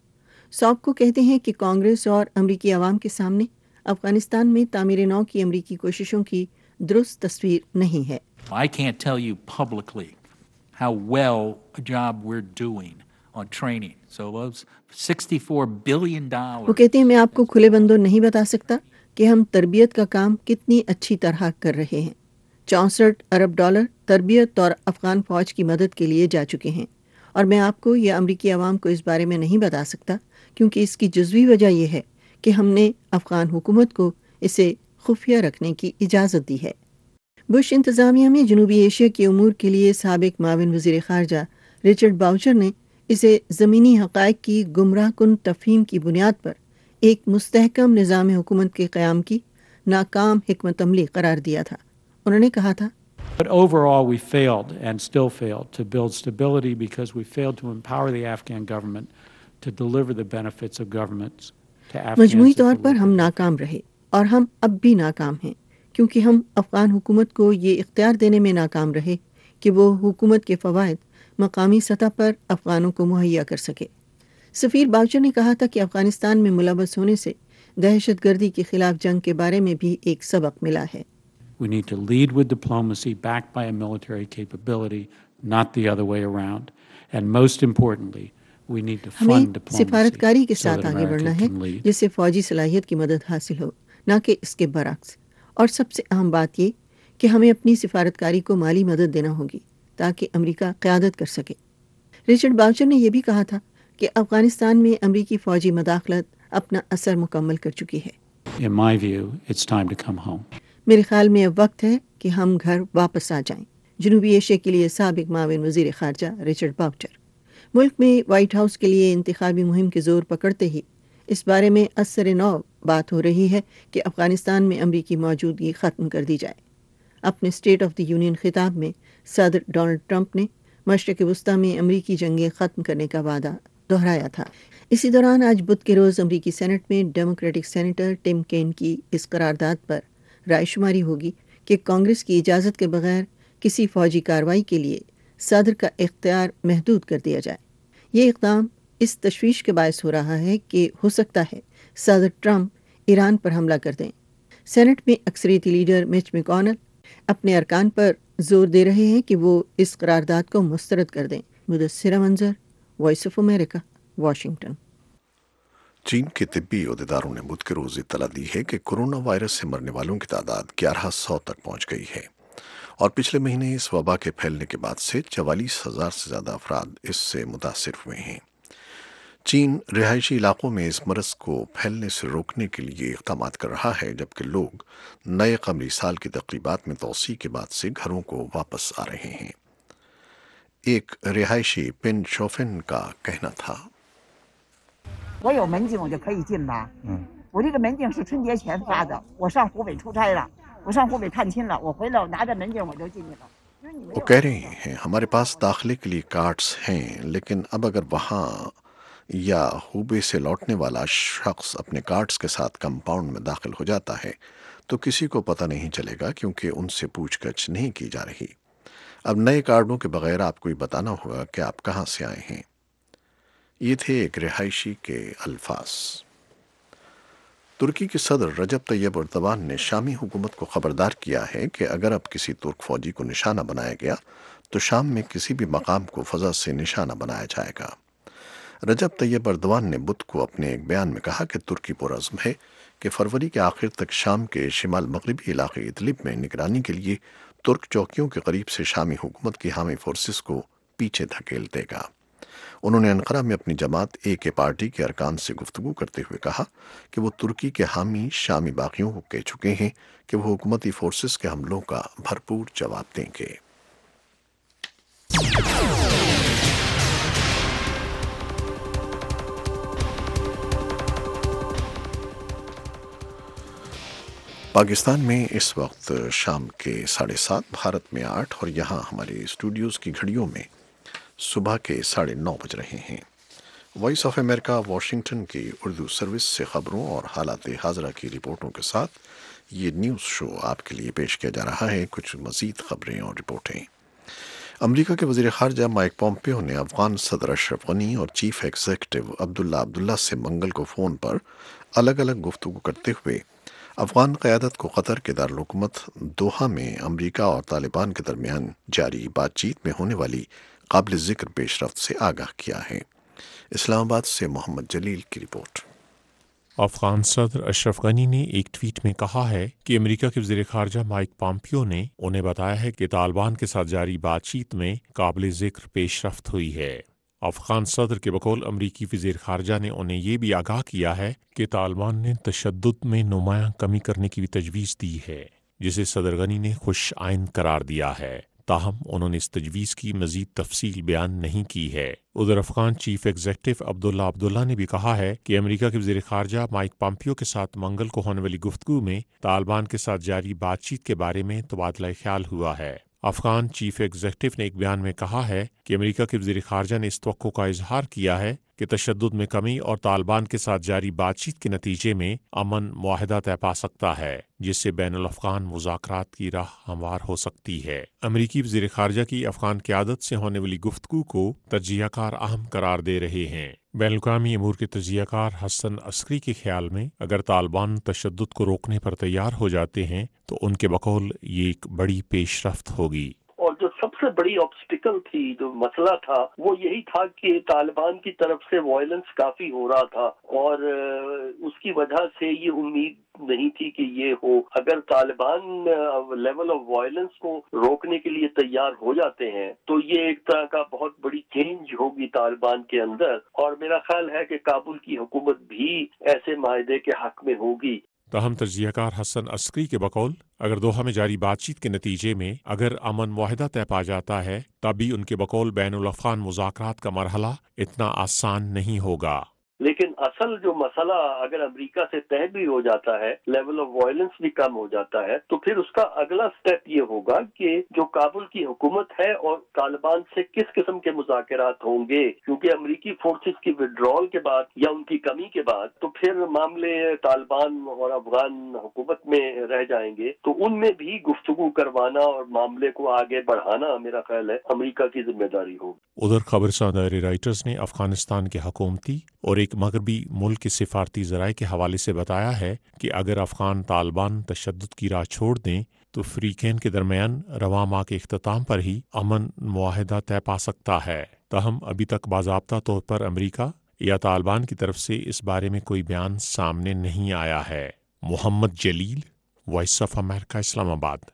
सॉपको कहते हैं कि कांग्रेस और अमरीकी अवाम के सामने अफगानिस्तान में तामीर नौ की अमरीकी कोशिशों की दुरुस्त तस्वीर नहीं है। I can't tell you publicly how well a job we're doing on training. So those sixty-four billion dollars. वो कहते हैं मैं आपको खुले बंदों नहीं बता सकता कि हम तरबियत का काम कितनी अच्छी तरह कर रहे हैं। चौंसठ अरब डॉलर तरबियत और अफगान फौज की मदद के लिए जा चुके हैं, और मैं आपको या अमरीकी अवाम को इस बारे में नहीं बता सकता, क्योंकि इसकी जुज़वी वजह यह है कि हमने अफगान हुकूमत को इसे खुफिया रखने की इजाज़त दी है। बुश इंतज़ामिया में जनूबी एशिया के उमूर के लिए साबिक माविन वज़ीर ख़ारजा रिचर्ड बाउचर ने इसे ज़मीनी हक़ाइक़ की गुमराह कुन तफ़हीम की बुनियाद पर एक मुस्तहकम निज़ाम हुकूमत के क़याम की नाकाम हिकमत अमली करार दिया था। उन्होंने कहा था, But overall, we failed and still failed to build stability because we failed to empower the Afghan government to deliver the benefits of governments to Afghans. मजमूई तौर पर हम नाकाम रहे और हम अब भी नाकाम हैं, क्योंकि हम अफगान हुकूमत को ये इख्तियार देने में नाकाम रहे कि वो हुकूमत के फ़वाइद मकामी सतह पर अफगानों को मुहैया कर सके। सफ़ीर बाउचर ने कहा था कि अफगानिस्तान में मुलव्वस होने से दहशत गर्दी के खिलाफ जंग के बारे में भी एक सबक मिला है। We need to lead with diplomacy backed by a military capability, not the other way around. And most importantly, we need to fund हमें diplomacy सिफारतकारी के so साथ that आगे बढ़ना America है, can lead. जिससे फौजी सलाहियत की मदद हासिल हो, ना कि इसके बरक्स। और सबसे अहम बात ये कि हमें अपनी सिफारतकारी को माली मदद देना होगी ताकि अमेरिका क़यादत कर सके। रिचर्ड बाउचर ने यह भी कहा था कि अफगानिस्तान में अमरीकी फ़ौजी मदाखलत अपना असर मुकम्मल कर चुकी है। In my view, it's time to come home. मेरे ख्याल में अब वक्त है कि हम घर वापस आ जाएं। जनूबी एशिया के लिए साबिक माविन वज़ीर ख़ारजा रिचर्ड बाउचर। मुल्क में वाइट हाउस के लिए इंतखाबी मुहिम के जोर पकड़ते ही इस बारे में असर नौ बात हो रही है कि अफगानिस्तान में अमरीकी मौजूदगी ख़त्म कर दी जाए। अपने स्टेट ऑफ द यूनियन खिताब में सदर डोनाल्ड ट्रंप ने मशरक़ वस्ती में अमरीकी जंगें ख़त्म करने का वादा दोहराया था। इसी दौरान आज बुध के रोज़ अमरीकी सेनेट में डेमोक्रेटिक सेनेटर टिम केन की इस करारदाद पर रायशुमारी होगी कि कांग्रेस की इजाज़त के बगैर किसी फ़ौजी कार्रवाई के लिए सदर का इख्तियार महदूद कर दिया जाए। ये इक़दाम इस तशवीश के बायस हो रहा है कि हो सकता है सदर ट्रंप ईरान पर हमला कर दें। सेनेट में अक्सरियती लीडर मिच मैकॉनल अपने अरकान पर जोर दे रहे हैं कि वो इस करारदाद को मुस्तरद कर दें। मुदस्सिरा मंजर, वॉइस ऑफ अमेरिका, वाशिंगटन। चीन के तिब्बी अहदेदारों ने बुध के रोज इत्तला दी है कि कोरोना वायरस से मरने वालों की तादाद ग्यारह सौ तक पहुंच गई है और पिछले महीने इस वबा के फैलने के बाद से चवालीस हजार से ज्यादा अफराद इससे मुतासिर हुए हैं। चीन रिहायशी इलाकों में इस मरज को फैलने से रोकने के लिए इक़दाम कर रहा है, जबकि लोग नए कमरी साल की तक़रीबात में तोसी के बाद से घरों को वापस आ रहे हैं। एक रिहायशी पिन शोफिन का कहना था, 我有门禁我就可以进吧。嗯，我这个门禁是春节前发的，我上湖北出差了，我上湖北探亲了，我回来我拿着门禁我就进去了。 वो कह रहे हैं हमारे पास दाखिले के लिए कार्ड्स हैं, लेकिन अब अगर वहाँ या हुबे से लौटने वाला शख्स अपने कार्ड्स के साथ कंपाउंड में दाखिल हो जाता है तो किसी को पता नहीं चलेगा, क्योंकि उनसे पूछगछ नहीं की जा रही। अब नए कार्डों के बगैर आपको ये बताना होगा कि आप कहाँ से आए हैं। ये थे एक रिहायशी के अल्फाज। तुर्की के सदर रजब तैयब एर्दोगान ने शामी हुकूमत को खबरदार किया है कि अगर अब किसी तुर्क फौजी को निशाना बनाया गया तो शाम में किसी भी मकाम को फजा से निशाना बनाया जाएगा। रजब तैयब एर्दोगान ने बुध को अपने एक बयान में कहा कि तुर्की पुरज़्म है कि फरवरी के आखिर तक शाम के शिमाल मगरबी इलाके इदलिब में निगरानी के लिए तुर्क चौकियों के करीब से शामी हुकूमत की हामी फोर्सेस को पीछे धकेल देगा। उन्होंने अंकारा में अपनी जमात ए के पार्टी के अरकान से गुफ्तगू करते हुए कहा कि वो तुर्की के हामी शामी बागियों को कह चुके हैं कि वो हुकूमती फोर्सेस के हमलों का भरपूर जवाब देंगे। پاکستان میں اس وقت شام کے ساڑھے سات، بھارت میں آٹھ اور یہاں ہمارے اسٹوڈیوز کی گھڑیوں میں صبح کے ساڑھے نو بج رہے ہیں۔ وائس آف امریکہ واشنگٹن کی اردو سروس سے خبروں اور حالات حاضرہ کی رپورٹوں کے ساتھ یہ نیوز شو آپ کے لیے پیش کیا جا رہا ہے۔ کچھ مزید خبریں اور رپورٹیں۔ امریکہ کے وزیر خارجہ مائک پومپیو نے افغان صدر اشرف غنی اور چیف ایگزیکٹو عبداللہ عبداللہ سے منگل کو فون پر الگ الگ گفتگو کرتے ہوئے افغان قیادت کو قطر کے دارالحکومت دوحہ میں امریکہ اور طالبان کے درمیان جاری بات چیت میں ہونے والی قابل ذکر پیش رفت سے آگاہ کیا ہے۔ اسلام آباد سے محمد جلیل کی رپورٹ۔ افغان صدر اشرف غنی نے ایک ٹویٹ میں کہا ہے کہ امریکہ کے وزیر خارجہ مائک پومپیو نے انہیں بتایا ہے کہ طالبان کے ساتھ جاری بات چیت میں قابل ذکر پیش رفت ہوئی ہے۔ افغان صدر کے بقول امریکی وزیر خارجہ نے انہیں یہ بھی آگاہ کیا ہے کہ طالبان نے تشدد میں نمایاں کمی کرنے کی بھی تجویز دی ہے، جسے صدر غنی نے خوش آئند قرار دیا ہے، تاہم انہوں نے اس تجویز کی مزید تفصیل بیان نہیں کی ہے۔ ادھر افغان چیف ایگزیکٹو عبداللہ عبداللہ نے بھی کہا ہے کہ امریکہ کے وزیر خارجہ مائک پومپیو کے ساتھ منگل کو ہونے والی گفتگو میں طالبان کے ساتھ جاری بات چیت کے بارے میں تبادلہ خیال ہوا ہے۔ افغان چیف ایگزیکٹو نے ایک بیان میں کہا ہے کہ امریکہ کے وزیر خارجہ نے اس توقع کا اظہار کیا ہے کہ تشدد میں کمی اور طالبان کے ساتھ جاری بات چیت کے نتیجے میں امن معاہدہ طے پا سکتا ہے، جس سے بین الاقوامی مذاکرات کی راہ ہموار ہو سکتی ہے۔ امریکی وزیر خارجہ کی افغان قیادت سے ہونے والی گفتگو کو تجزیہ کار اہم قرار دے رہے ہیں۔ بین الاقوامی امور کے تجزیہ کار حسن عسکری کے خیال میں اگر طالبان تشدد کو روکنے پر تیار ہو جاتے ہیں تو ان کے بقول یہ ایک بڑی پیش رفت ہوگی۔ اور جو سب سے بڑی آبسٹیکل تھی، جو مسئلہ تھا، وہ یہی تھا کہ طالبان کی طرف سے وائلنس کافی ہو رہا تھا اور اس کی وجہ سے یہ امید نہیں تھی کہ یہ ہو۔ اگر طالبان لیول آف وائلنس کو روکنے کے لیے تیار ہو جاتے ہیں تو یہ ایک طرح کا بہت بڑی چینج ہوگی طالبان کے اندر، اور میرا خیال ہے کہ کابل کی حکومت بھی ایسے معاہدے کے حق میں ہوگی۔ تاہم تجزیہ کار حسن عسکری کے بقول اگر دوحہ میں جاری بات چیت کے نتیجے میں اگر امن معاہدہ طے پا جاتا ہے تب بھی ان کے بقول بین الاقوامی مذاکرات کا مرحلہ اتنا آسان نہیں ہوگا۔ لیکن اصل جو مسئلہ اگر امریکہ سے طے بھی ہو جاتا ہے، لیول آف وائلنس بھی کم ہو جاتا ہے، تو پھر اس کا اگلا سٹیپ یہ ہوگا کہ جو کابل کی حکومت ہے اور طالبان سے کس قسم کے مذاکرات ہوں گے، کیونکہ امریکی فورسز کی وڈرال کے بعد یا ان کی کمی کے بعد تو پھر معاملے طالبان اور افغان حکومت میں رہ جائیں گے، تو ان میں بھی گفتگو کروانا اور معاملے کو آگے بڑھانا میرا خیال ہے امریکہ کی ذمہ داری ہوگی۔ ادھر خبرساں ادارے رائٹرز نے افغانستان کے حکومتی اور ایک مغربی ملک کے سفارتی ذرائع کے حوالے سے بتایا ہے کہ اگر افغان طالبان تشدد کی راہ چھوڑ دیں تو فریقین کے درمیان رواں ماہ کے اختتام پر ہی امن معاہدہ طے پا سکتا ہے۔ تاہم ابھی تک باضابطہ طور پر امریکہ یا طالبان کی طرف سے اس بارے میں کوئی بیان سامنے نہیں آیا ہے۔ محمد جلیل، وائس آف امریکہ، اسلام آباد۔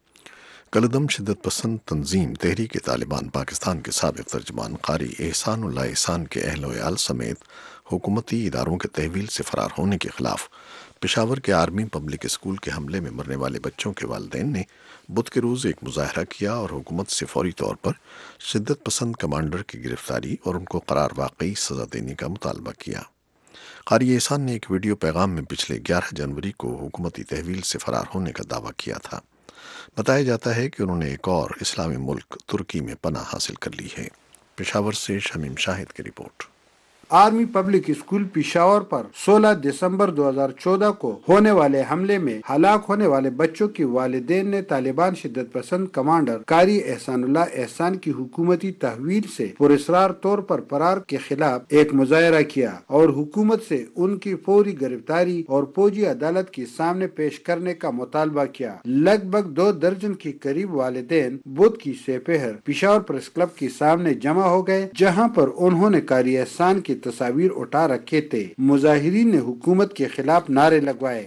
کالعدم شدت پسند تنظیم تحریک طالبان پاکستان کے سابق ترجمان قاری احسان اللہ احسان کے اہل و عیال سمیت حکومتی اداروں کے تحویل سے فرار ہونے کے خلاف پشاور کے آرمی پبلک اسکول کے حملے میں مرنے والے بچوں کے والدین نے بدھ کے روز ایک مظاہرہ کیا اور حکومت سے فوری طور پر شدت پسند کمانڈر کی گرفتاری اور ان کو قرار واقعی سزا دینے کا مطالبہ کیا۔ قاری احسان نے ایک ویڈیو پیغام میں پچھلے گیارہ جنوری کو حکومتی تحویل سے فرار ہونے کا دعویٰ کیا تھا۔ بتایا جاتا ہے کہ انہوں نے ایک اور اسلامی ملک ترکی میں پناہ حاصل کر لی ہے۔ پشاور سے شمیم شاہد کی report. Army public school Peshawar پر سولہ دسمبر دو ہزار چودہ کو ہونے والے حملے میں ہلاک ہونے والے بچوں کے والدین نے طالبان شدت پسند کمانڈر قاری احسان اللہ احسان کی حکومتی تحویل سے پراسرار طور پر فرار کے خلاف ایک مظاہرہ کیا اور حکومت سے ان کی فوری گرفتاری اور فوجی عدالت کے سامنے پیش کرنے کا مطالبہ کیا۔ لگ بھگ دو درجن کے قریب والدین بدھ کی سپہر پشاور پریس کلب کے سامنے جمع ہو گئے، جہاں پر انہوں نے قاری احسان کی تصاویر اٹھا رکھے تھے۔ مظاہرین نے حکومت کے خلاف نعرے لگوائے۔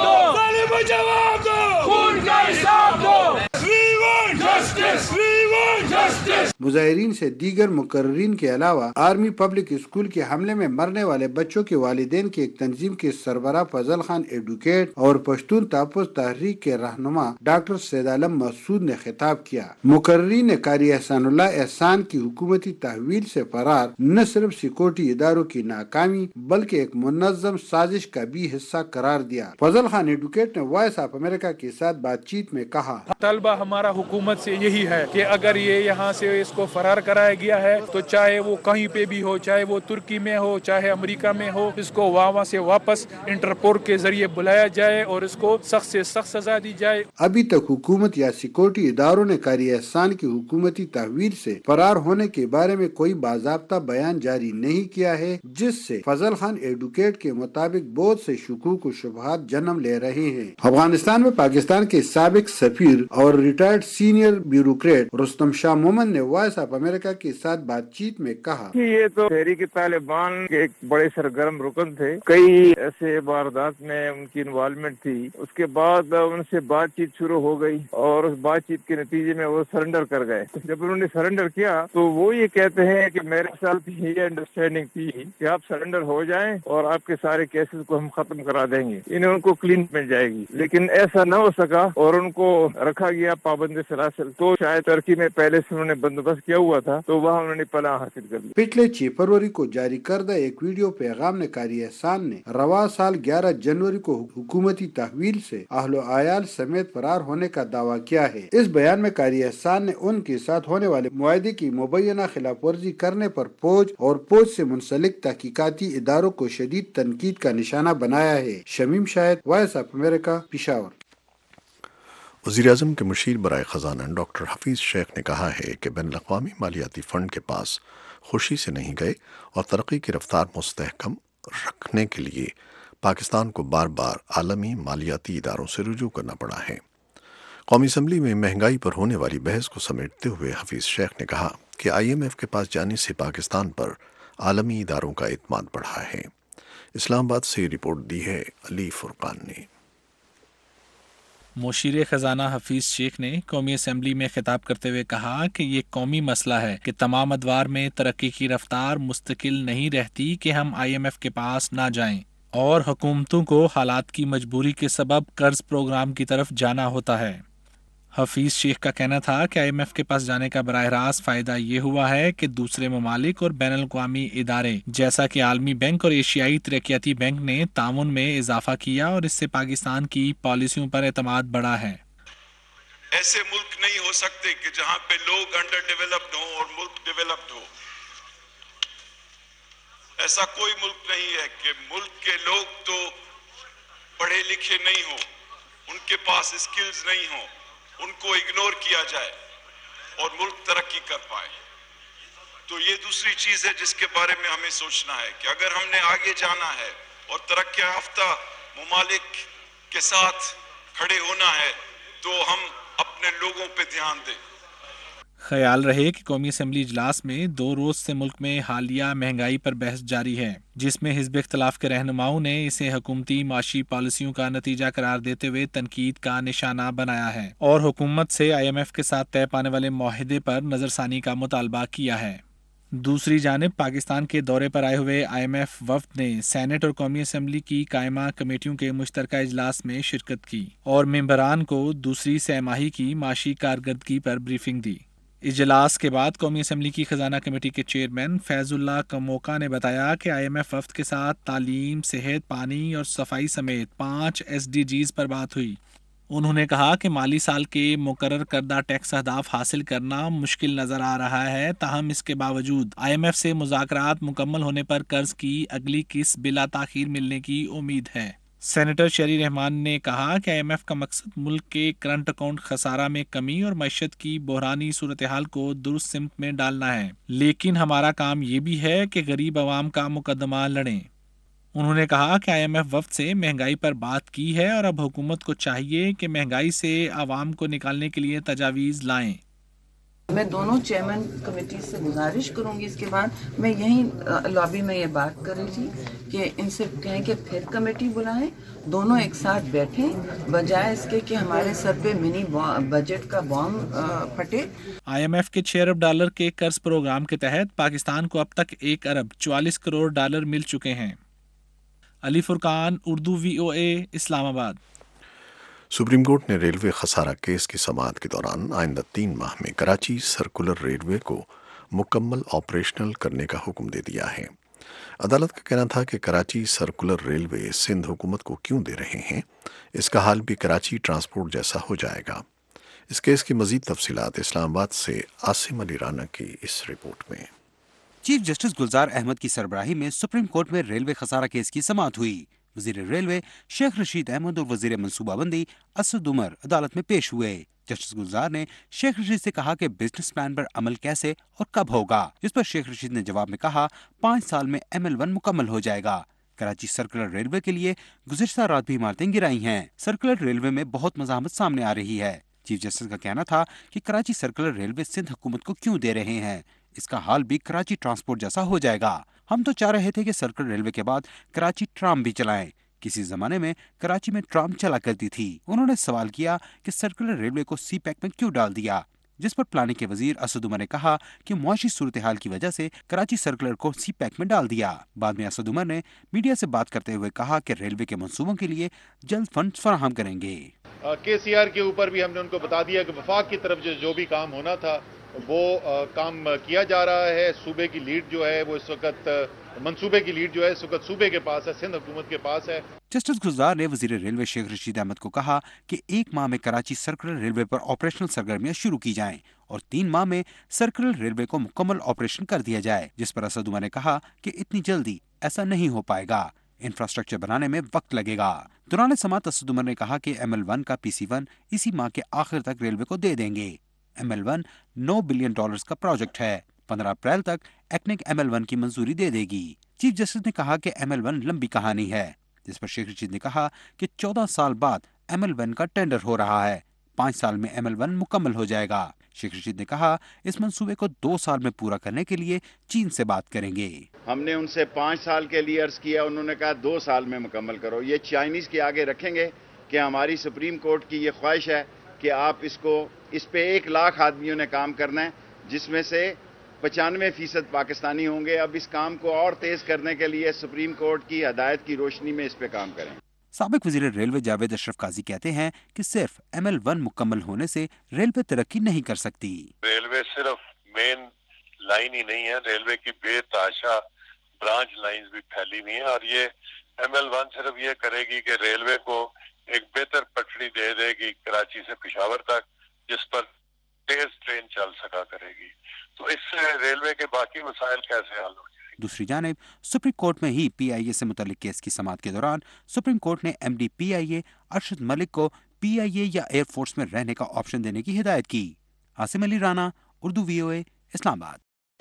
Justice! We want justice! مظاہرین سے دیگر مقررین کے علاوہ آرمی پبلک اسکول کے حملے میں مرنے والے بچوں کے والدین کی ایک تنظیم کے سربراہ فضل خان ایڈوکیٹ اور پشتون تحفظ تحریک کے رہنما ڈاکٹر سید عالم مسعود نے خطاب کیا۔ مقررین نے قاری احسان اللہ احسان کی حکومتی تحویل سے فرار نہ صرف سیکورٹی اداروں کی ناکامی بلکہ ایک منظم سازش کا بھی حصہ قرار دیا۔ فضل خان ایڈوکیٹ نے وائس آف امریکہ کے ساتھ بات چیت میں کہا، طلبہ ہمارا حکومت سے یہی ہے کہ اگر یہ یہاں سے اس کو فرار کرایا گیا ہے تو چاہے وہ کہیں پہ بھی ہو، چاہے وہ ترکی میں ہو، چاہے امریکہ میں ہو، اس کو وہاں سے واپس انٹرپول کے ذریعے بلایا جائے اور اس کو سخت سے سخت سزا دی جائے۔ ابھی تک حکومت یا سیکورٹی اداروں نے قاری احسان کی حکومتی تحویل سے فرار ہونے کے بارے میں کوئی باضابطہ بیان جاری نہیں کیا ہے، جس سے فضل خان ایڈوکیٹ کے مطابق بہت سے شکوک و شبہات جنم لے رہے ہیں۔ افغانستان میں پاکستان کے سابق سفیر اور retired senior bureaucrat Rustam Shah Momin نے وائس آف امریکہ کے ساتھ بات چیت میں کہا، یہ تو تحریک طالبان کے ایک بڑے سرگرم رکن تھے، کئی ایسے واردات میں ان کی انوالومنٹ تھی، اس کے بعد ان سے بات چیت شروع ہو گئی اور اس بات چیت کے نتیجے میں وہ سرنڈر کر گئے۔ جب انہوں نے سرنڈر کیا تو وہ یہ کہتے ہیں کہ میرے ساتھ یہ انڈرسٹینڈنگ تھی کہ آپ سرنڈر ہو جائیں اور آپ کے سارے کیسز کو ہم ختم کرا دیں گے، انہیں ان کو کلین مل جائے گی، لیکن ایسا نہ ہو سکا اور ان کو رکھا گیا پابند سلاسل۔ تو شاید ترکی میں پہلے سے انہوں نے بندوبست کیا ہوا تھا تو وہاں انہوں نے پناہ حاصل کر لی۔ پچھلے چھ فروری کو جاری کردہ ایک ویڈیو پیغام نے قاری احسان نے رواں سال گیارہ جنوری کو حکومتی تحویل سے اہل و عیال سمیت فرار ہونے کا دعویٰ کیا ہے۔ اس بیان میں قاری احسان نے ان کے ساتھ ہونے والے معاہدے کی مبینہ خلاف ورزی کرنے پر فوج اور فوج سے منسلک تحقیقاتی اداروں کو شدید تنقید کا نشانہ بنایا ہے۔ Shamim Shahid, voice of America, Peshawar. وزیراعظم کے مشیر برائے خزانہ ڈاکٹر حفیظ شیخ نے کہا ہے کہ بین الاقوامی مالیاتی فنڈ کے پاس خوشی سے نہیں گئے اور ترقی کی رفتار مستحکم رکھنے کے لیے پاکستان کو بار بار عالمی مالیاتی اداروں سے رجوع کرنا پڑا ہے۔ قومی اسمبلی میں مہنگائی پر ہونے والی بحث کو سمیٹتے ہوئے حفیظ شیخ نے کہا کہ آئی ایم ایف کے پاس جانے سے پاکستان پر عالمی اداروں کا اعتماد بڑھا ہے۔ اسلام آباد سے رپورٹ دی ہے علی فرقان نے۔ مشیر خزانہ حفیظ شیخ نے قومی اسمبلی میں خطاب کرتے ہوئے کہا کہ یہ قومی مسئلہ ہے کہ تمام ادوار میں ترقی کی رفتار مستقل نہیں رہتی کہ ہم آئی ایم ایف کے پاس نہ جائیں اور حکومتوں کو حالات کی مجبوری کے سبب قرض پروگرام کی طرف جانا ہوتا ہے۔ حفیظ شیخ کا کہنا تھا کہ آئی ایم ایف کے پاس جانے کا براہ راست فائدہ یہ ہوا ہے کہ دوسرے ممالک اور بین الاقوامی ادارے جیسا کہ عالمی بینک اور ایشیائی ترقیاتی بینک نے تعاون میں اضافہ کیا اور اس سے پاکستان کی پالیسیوں پر اعتماد بڑھا ہے۔ ایسے ملک نہیں ہو سکتے کہ جہاں پہ لوگ انڈر ڈیولپڈ ہوں اور ملک ڈیولپڈ ہو۔ ایسا کوئی ملک نہیں ہے کہ ملک کے لوگ تو پڑھے لکھے نہیں ہوں، ان کے پاس اسکلز نہیں ہوں، ان کو اگنور کیا جائے اور ملک ترقی کر پائے۔ تو یہ دوسری چیز ہے جس کے بارے میں ہمیں سوچنا ہے کہ اگر ہم نے آگے جانا ہے اور ترقی یافتہ ممالک کے ساتھ کھڑے ہونا ہے تو ہم اپنے لوگوں پہ دھیان دیں۔ خیال رہے کہ قومی اسمبلی اجلاس میں دو روز سے ملک میں حالیہ مہنگائی پر بحث جاری ہے، جس میں حزب اختلاف کے رہنماؤں نے اسے حکومتی معاشی پالیسیوں کا نتیجہ قرار دیتے ہوئے تنقید کا نشانہ بنایا ہے اور حکومت سے آئی ایم ایف کے ساتھ طے پانے والے معاہدے پر نظر ثانی کا مطالبہ کیا ہے۔ دوسری جانب پاکستان کے دورے پر آئے ہوئے آئی ایم ایف وفد نے سینٹ اور قومی اسمبلی کی قائمہ کمیٹیوں کے مشترکہ اجلاس میں شرکت کی اور ممبران کو دوسری سہ ماہی کی معاشی کارکردگی پر بریفنگ دی۔ اجلاس کے بعد قومی اسمبلی کی خزانہ کمیٹی کے چیئرمین فیض اللہ کموکا نے بتایا کہ آئی ایم ایف وفد کے ساتھ تعلیم، صحت، پانی اور صفائی سمیت پانچ ایس ڈی جیز پر بات ہوئی۔ انہوں نے کہا کہ مالی سال کے مقرر کردہ ٹیکس اہداف حاصل کرنا مشکل نظر آ رہا ہے، تاہم اس کے باوجود آئی ایم ایف سے مذاکرات مکمل ہونے پر قرض کی اگلی قسط بلا تاخیر ملنے کی امید ہے۔ سینیٹر شیری رحمان نے کہا کہ آئی ایم ایف کا مقصد ملک کے کرنٹ اکاؤنٹ خسارہ میں کمی اور معیشت کی بحرانی صورتحال کو درست سمت میں ڈالنا ہے، لیکن ہمارا کام یہ بھی ہے کہ غریب عوام کا مقدمہ لڑیں۔ انہوں نے کہا کہ آئی ایم ایف وفد سے مہنگائی پر بات کی ہے اور اب حکومت کو چاہیے کہ مہنگائی سے عوام کو نکالنے کے لیے تجاویز لائیں۔ میں دونوں چیئرمین کمیٹی سے گزارش کروں گی، اس کے بعد میں یہیں لابی میں یہ بات کر رہی تھی کہ ان سے کہیں کہ پھر کمیٹی بلائیں، دونوں ایک ساتھ بیٹھیں، بجائے اس کے کہ ہمارے سر پہ منی بجٹ کا بام پھٹے۔ آئی ایم ایف کے چھ ارب ڈالر کے قرض پروگرام کے تحت پاکستان کو اب تک ایک ارب چوالیس کروڑ ڈالر مل چکے ہیں۔ علی فرقان، Urdu V O A, Islamabad. Supreme court نے ریلوے خسارہ کیس کی سماعت کے دوران آئندہ تین ماہ میں کراچی سرکولر ریلوے کو مکمل آپریشنل کرنے کا حکم دے دیا ہے۔ عدالت کا کہنا تھا کہ کراچی سرکولر ریلوے سندھ حکومت کو کیوں دے رہے ہیں، اس کا حال بھی کراچی ٹرانسپورٹ جیسا ہو جائے گا۔ اس کیس کی مزید تفصیلات اسلام آباد سے عاصم علی رانا کی اس رپورٹ میں۔ چیف جسٹس گلزار احمد کی سربراہی میں سپریم کورٹ میں ریلوے خسارہ کیس کی سماعت ہوئی۔ وزیر ریلوے شیخ رشید احمد اور وزیر منصوبہ بندی اسد عمر عدالت میں پیش ہوئے۔ جسٹس گلزار نے شیخ رشید سے کہا کہ بزنس پلان پر عمل کیسے اور کب ہوگا، جس پر شیخ رشید نے جواب میں کہا پانچ سال میں ایم ایل ون مکمل ہو جائے گا۔ کراچی سرکولر ریلوے کے لیے گزشتہ رات بھی عمارتیں گرائی ہیں۔ سرکولر ریلوے میں بہت مزاحمت سامنے آ رہی ہے۔ چیف جسٹس کا کہنا تھا کہ کراچی سرکولر ریلوے سندھ حکومت کو کیوں دے رہے ہیں، اس کا حال بھی کراچی ٹرانسپورٹ جیسا ہو جائے گا۔ ہم تو چاہ رہے تھے کہ سرکولر ریلوے کے بعد کراچی ٹرام بھی چلائیں، کسی زمانے میں کراچی میں ٹرام چلا کرتی تھی۔ انہوں نے سوال کیا کہ سرکولر ریلوے کو سی پیک میں کیوں ڈال دیا، جس پر پلاننگ کے وزیر اسد عمر نے کہا کہ معاشی صورتحال کی وجہ سے کراچی سرکولر کو سی پیک میں ڈال دیا۔ بعد میں اسد عمر نے میڈیا سے بات کرتے ہوئے کہا کہ ریلوے کے منصوبوں کے لیے جلد فنڈ فراہم کریں گے۔ کے سی آر کے اوپر بھی ہم نے ان کو بتا دیا کہ وفاق کی طرف جو بھی کام ہونا تھا وہ کام کیا جا رہا ہے۔ صوبے کی لیڈ جو ہے وہ اس وقت منصوبے کی لیڈ جو ہے اس وقت صوبے کے پاس ہے، سندھ حکومت کے پاس ہے۔ جسٹس گلزار نے وزیر ریلوے شیخ رشید احمد کو کہا کہ ایک ماہ میں کراچی سرکولر ریلوے پر آپریشنل سرگرمیاں شروع کی جائیں اور تین ماہ میں سرکولر ریلوے کو مکمل آپریشن کر دیا جائے، جس پر اسد عمر نے کہا کہ اتنی جلدی ایسا نہیں ہو پائے گا، انفراسٹرکچر بنانے میں وقت لگے گا۔ دوران سماعت اسد عمر نے کہا کہ ایم ایل ون کا پی سی ون اسی ماہ کے آخر تک ریلوے کو دے دیں گے۔ ایم ایل ون نو بلین ڈالرز کا پروجیکٹ ہے، پندرہ اپریل تک ایکنک ایم ایل ون کی منظوری دے دے گی۔ چیف جسٹس نے کہا کہ ایم ایل ون لمبی کہانی ہے، جس پر شیخ رشید نے کہا کہ چودہ سال بعد ایم ایل ون کا ٹینڈر ہو رہا ہے، پانچ سال میں ایم ایل ون مکمل ہو جائے گا۔ شیخ رشید نے کہا اس منصوبے کو دو سال میں پورا کرنے کے لیے چین سے بات کریں گے۔ ہم نے ان سے پانچ سال کے لیے عرض کیا، انہوں نے کہا دو سال میں مکمل کرو۔ یہ چائنیز کے آگے رکھیں گے کہ ہماری سپریم کورٹ کی یہ خواہش ہے کہ آپ اس کو اس پہ ایک لاکھ آدمیوں نے کام کرنا ہے، جس میں سے پچانوے فیصد پاکستانی ہوں گے۔ اب اس کام کو اور تیز کرنے کے لیے سپریم کورٹ کی ہدایت کی روشنی میں اس پہ کام کریں۔ سابق وزیر ریلوے جاوید اشرف قاضی کہتے ہیں کہ صرف ایم ایل ون مکمل ہونے سے ریلوے ترقی نہیں کر سکتی۔ ریلوے صرف مین لائن ہی نہیں ہے، ریلوے کی بے تحاشا برانچ لائنز بھی پھیلی ہوئی ہیں، اور یہ ایم ایل ون صرف یہ کرے گی کہ ریلوے کو ایک بہتر پٹڑی دے دے گی کراچی سے پشاور تک، جس پر تیز ٹرین چل سکا کرے گی۔ تو اس سے ریلوے کے باقی مسائل کیسے حل ہو جائیں؟ دوسری جانب سپریم کورٹ میں ہی پی آئی اے سے متعلق کیس کی سماعت کے دوران سپریم کورٹ نے M D P I A Arshad Malik کو پی آئی اے یا ایئر فورس میں رہنے کا آپشن دینے کی ہدایت کی۔ Asim Ali Rana, Urdu V O A, اسلام آباد۔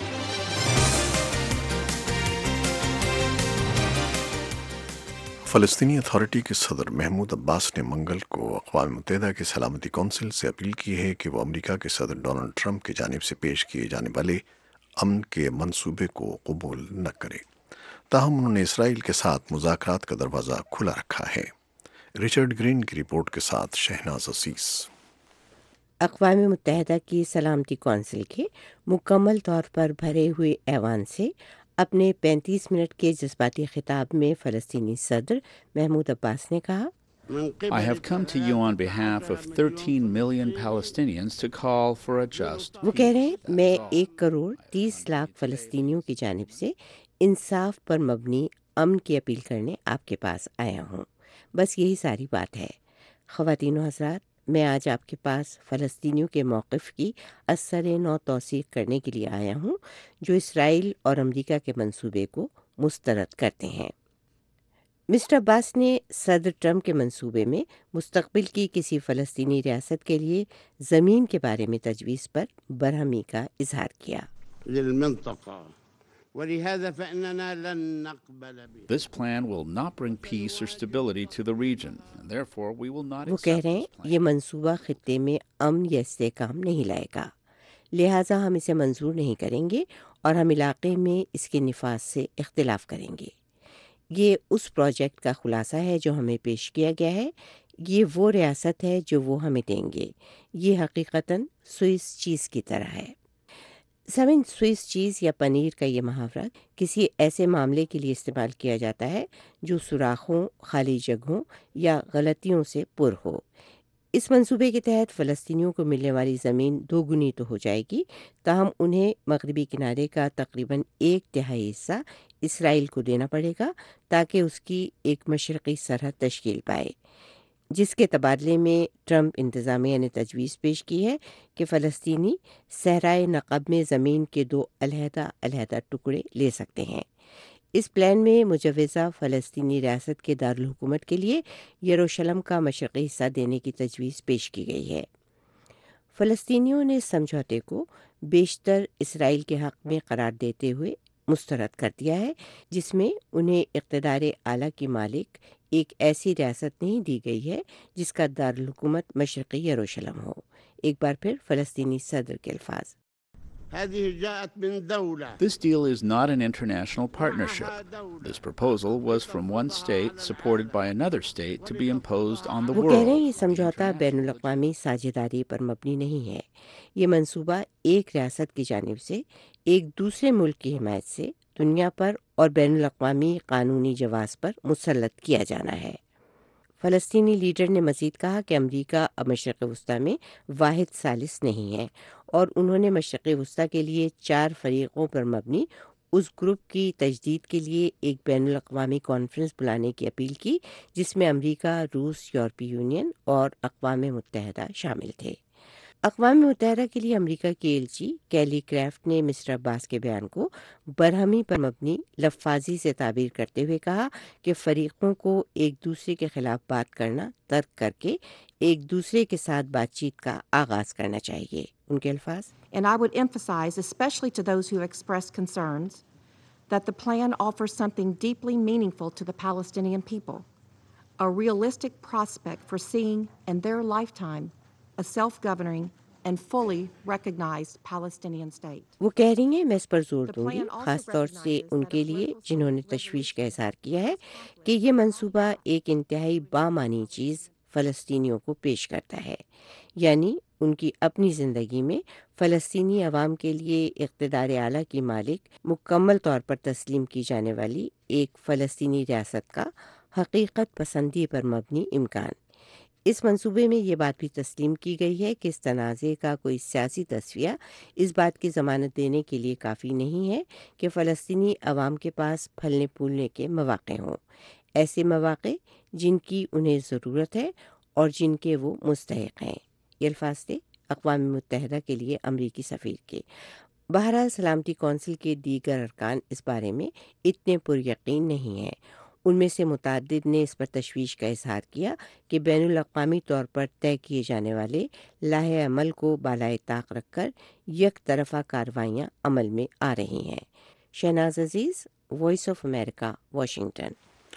فلسطینی اتھارٹی کے صدر محمود عباس نے منگل کو اقوام متحدہ کی سلامتی کونسل سے اپیل کی ہے کہ وہ امریکہ کے صدر ڈونلڈ ٹرمپ کی جانب سے پیش کیے جانے والے امن کے منصوبے کو قبول نہ کرے۔ تاہم انہوں نے اسرائیل کے ساتھ مذاکرات کا دروازہ کھلا رکھا ہے۔ رچرڈ گرین کی رپورٹ کے ساتھ شہناز عزیز۔ اقوام متحدہ کی سلامتی کونسل کے مکمل طور پر بھرے ہوئے ایوان سے اپنے پینتیس منٹ کے جذباتی خطاب میں فلسطینی صدر محمود عباس نے کہا، I have come to you on behalf of thirteen million Palestinians to call for a just وہ کہہ رہے ہیں میں ایک کروڑ تیس لاکھ فلسطینیوں کی جانب سے انصاف پر مبنی امن کی اپیل کرنے آپ کے پاس آیا ہوں، بس یہی ساری بات ہے۔ خواتین و حضرات، میں آج آپ کے پاس فلسطینیوں کے موقف کی اثر نو توثیق کرنے کے لیے آیا ہوں جو اسرائیل اور امریکہ کے منصوبے کو مسترد کرتے ہیں۔ مسٹر عباس نے صدر ٹرمپ کے منصوبے میں مستقبل کی کسی فلسطینی ریاست کے لیے زمین کے بارے میں تجویز پر برہمی کا اظہار کیا۔ This plan will not bring peace or stability to the region, and therefore we will not وہ کہہ accept رہے this ہیں plan. یہ منصوبہ خطے میں امن یا استحکام نہیں لائے گا، لہٰذا ہم اسے منظور نہیں کریں گے اور ہم علاقے میں اس کے نفاذ سے اختلاف کریں گے۔ یہ اس پروجیکٹ کا خلاصہ ہے جو ہمیں پیش کیا گیا ہے۔ یہ وہ ریاست ہے جو وہ ہمیں دیں گے۔ یہ حقیقتاً سوئس چیز کی طرح ہے۔ سمن سوئس چیز یا پنیر کا یہ محاورہ کسی ایسے معاملے کے لیے استعمال کیا جاتا ہے جو سوراخوں، خالی جگہوں یا غلطیوں سے پر ہو۔ اس منصوبے کے تحت فلسطینیوں کو ملنے والی زمین دو گنی تو ہو جائے گی، تاہم انہیں مغربی کنارے کا تقریباً ایک تہائی حصہ اسرائیل کو دینا پڑے گا تاکہ اس کی ایک مشرقی سرحد تشکیل پائے، جس کے تبادلے میں ٹرمپ انتظامیہ نے تجویز پیش کی ہے کہ فلسطینی صحرائے نقب میں زمین کے دو علیحدہ علیحدہ ٹکڑے لے سکتے ہیں۔ اس پلان میں مجوزہ فلسطینی ریاست کے دارالحکومت کے لیے یروشلم کا مشرقی حصہ دینے کی تجویز پیش کی گئی ہے۔ فلسطینیوں نے اس سمجھوتے کو بیشتر اسرائیل کے حق میں قرار دیتے ہوئے مسترد کر دیا ہے، جس میں انہیں اقتدار اعلیٰ کی مالک ایک ایسی ریاست نہیں دی گئی ہے جس کا دارالحکومت مشرقی یروشلم ہو۔ ایک بار پھر فلسطینی صدر کے الفاظ۔ This deal is not an international partnership. This proposal was from one state supported by another state to be imposed on the وہ کہہ رہے ہیں world. یہ سمجھوتا بین الاقوامی ساجھیداری پر مبنی نہیں ہے۔ یہ منصوبہ ایک ریاست کی جانب سے ایک دوسرے ملک کی حمایت سے دنیا پر اور بین الاقوامی قانونی جواز پر مسلط کیا جانا ہے۔ فلسطینی لیڈر نے مزید کہا کہ امریکہ اب مشرق وسطیٰ میں واحد ثالث نہیں ہے، اور انہوں نے مشرق وسطیٰ کے لیے چار فریقوں پر مبنی اس گروپ کی تجدید کے لیے ایک بین الاقوامی کانفرنس بلانے کی اپیل کی جس میں امریکہ، روس، یورپی یونین اور اقوام متحدہ شامل تھے۔ اقوام متحدہ کے لیے امریکہ کی ایلچی کیلی کرافٹ نے مسٹر عباس کے بیان کو برہمی پر مبنی لفاظی سے تعبیر کرتے ہوئے کہا کہ فریقوں کو ایک دوسرے کے خلاف بات کرنا ترک کر کے ایک دوسرے کے ساتھ بات چیت کا آغاز کرنا چاہیے۔ ان کے الفاظ۔ And I would emphasize, especially to those who expressed concerns, that the plan offers something deeply meaningful to the Palestinian people, a realistic prospect for seeing in their lifetime a self-governing and fully recognized Palestinian state. وہ کہہ رہی ہیں، میں اس پر زور دوں گی، خاص طور سے ان کے لیے جنہوں نے تشویش کا اظہار کیا ہے کہ یہ منصوبہ ایک انتہائی بامعنی چیز فلسطینیوں کو پیش کرتا ہے، یعنی ان کی اپنی زندگی میں فلسطینی عوام کے لیے اقتدار اعلیٰ کی مالک مکمل طور پر تسلیم کی جانے والی ایک فلسطینی ریاست کا حقیقت پسندی پر مبنی امکان۔ اس منصوبے میں یہ بات بھی تسلیم کی گئی ہے کہ اس تنازع کا کوئی سیاسی تصفیہ اس بات کی ضمانت دینے کے لیے کافی نہیں ہے کہ فلسطینی عوام کے پاس پھلنے پھولنے کے مواقع ہوں، ایسے مواقع جن کی انہیں ضرورت ہے اور جن کے وہ مستحق ہیں۔ یہ الفاظ تھے اقوام متحدہ کے لیے امریکی سفیر کے۔ بہرحال سلامتی کونسل کے دیگر ارکان اس بارے میں اتنے پر یقین نہیں ہیں۔ ان میں سے متعدد نے اس پر تشویش کا اظہار کیا کہ بین الاقوامی طور پر طے کیے جانے والے لائحہ عمل کو بالائے طاق رکھ کر یک طرفہ کارروائیاں عمل میں آ رہی ہیں۔ Shahnaz Aziz, voice of America, Washington.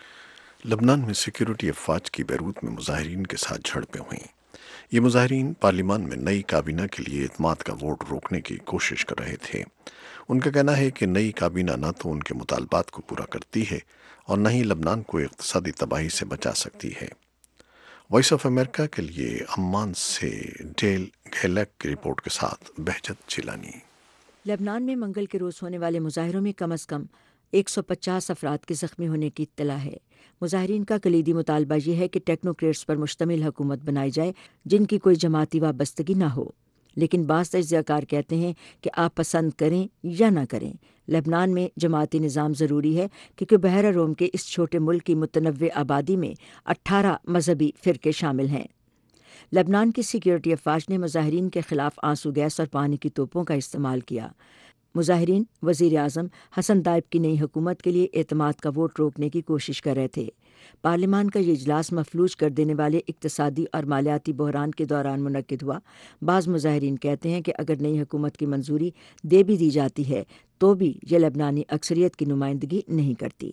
لبنان میں سیکیورٹی افواج کی بیروت میں مظاہرین کے ساتھ جھڑپیں ہوئیں۔ یہ مظاہرین پارلیمان میں نئی کابینہ کے لیے اعتماد کا ووٹ روکنے کی کوشش کر رہے تھے۔ ان کا کہنا ہے کہ نئی کابینہ نہ تو ان کے مطالبات کو پورا کرتی ہے اور نہ ہی لبنان کو اقتصادی تباہی سے بچا سکتی ہے۔ وائس آف امریکہ کے لیے عمان سے ڈیل گیلک کی رپورٹ کے ساتھ بہجت چیلانی۔ لبنان میں منگل کے روز ہونے والے مظاہروں میں کم از کم ایک سو پچاس افراد کے زخمی ہونے کی اطلاع ہے۔ مظاہرین کا کلیدی مطالبہ یہ ہے کہ ٹیکنوکریٹس پر مشتمل حکومت بنائی جائے جن کی کوئی جماعتی وابستگی نہ ہو، لیکن بعض تجزیہ کار کہتے ہیں کہ آپ پسند کریں یا نہ کریں، لبنان میں جماعتی نظام ضروری ہے کیونکہ بحیرہ روم کے اس چھوٹے ملک کی متنوع آبادی میں اٹھارہ مذہبی فرقے شامل ہیں۔ لبنان کی سیکیورٹی افواج نے مظاہرین کے خلاف آنسو گیس اور پانی کی توپوں کا استعمال کیا۔ مظاہرین وزیر اعظم حسن دائب کی نئی حکومت کے لیے اعتماد کا ووٹ روکنے کی کوشش کر رہے تھے۔ پارلیمان کا یہ اجلاس مفلوج کر دینے والے اقتصادی اور مالیاتی بحران کے دوران منعقد ہوا۔ بعض مظاہرین کہتے ہیں کہ اگر نئی حکومت کی منظوری دے بھی دی جاتی ہے تو بھی یہ لبنانی اکثریت کی نمائندگی نہیں کرتی۔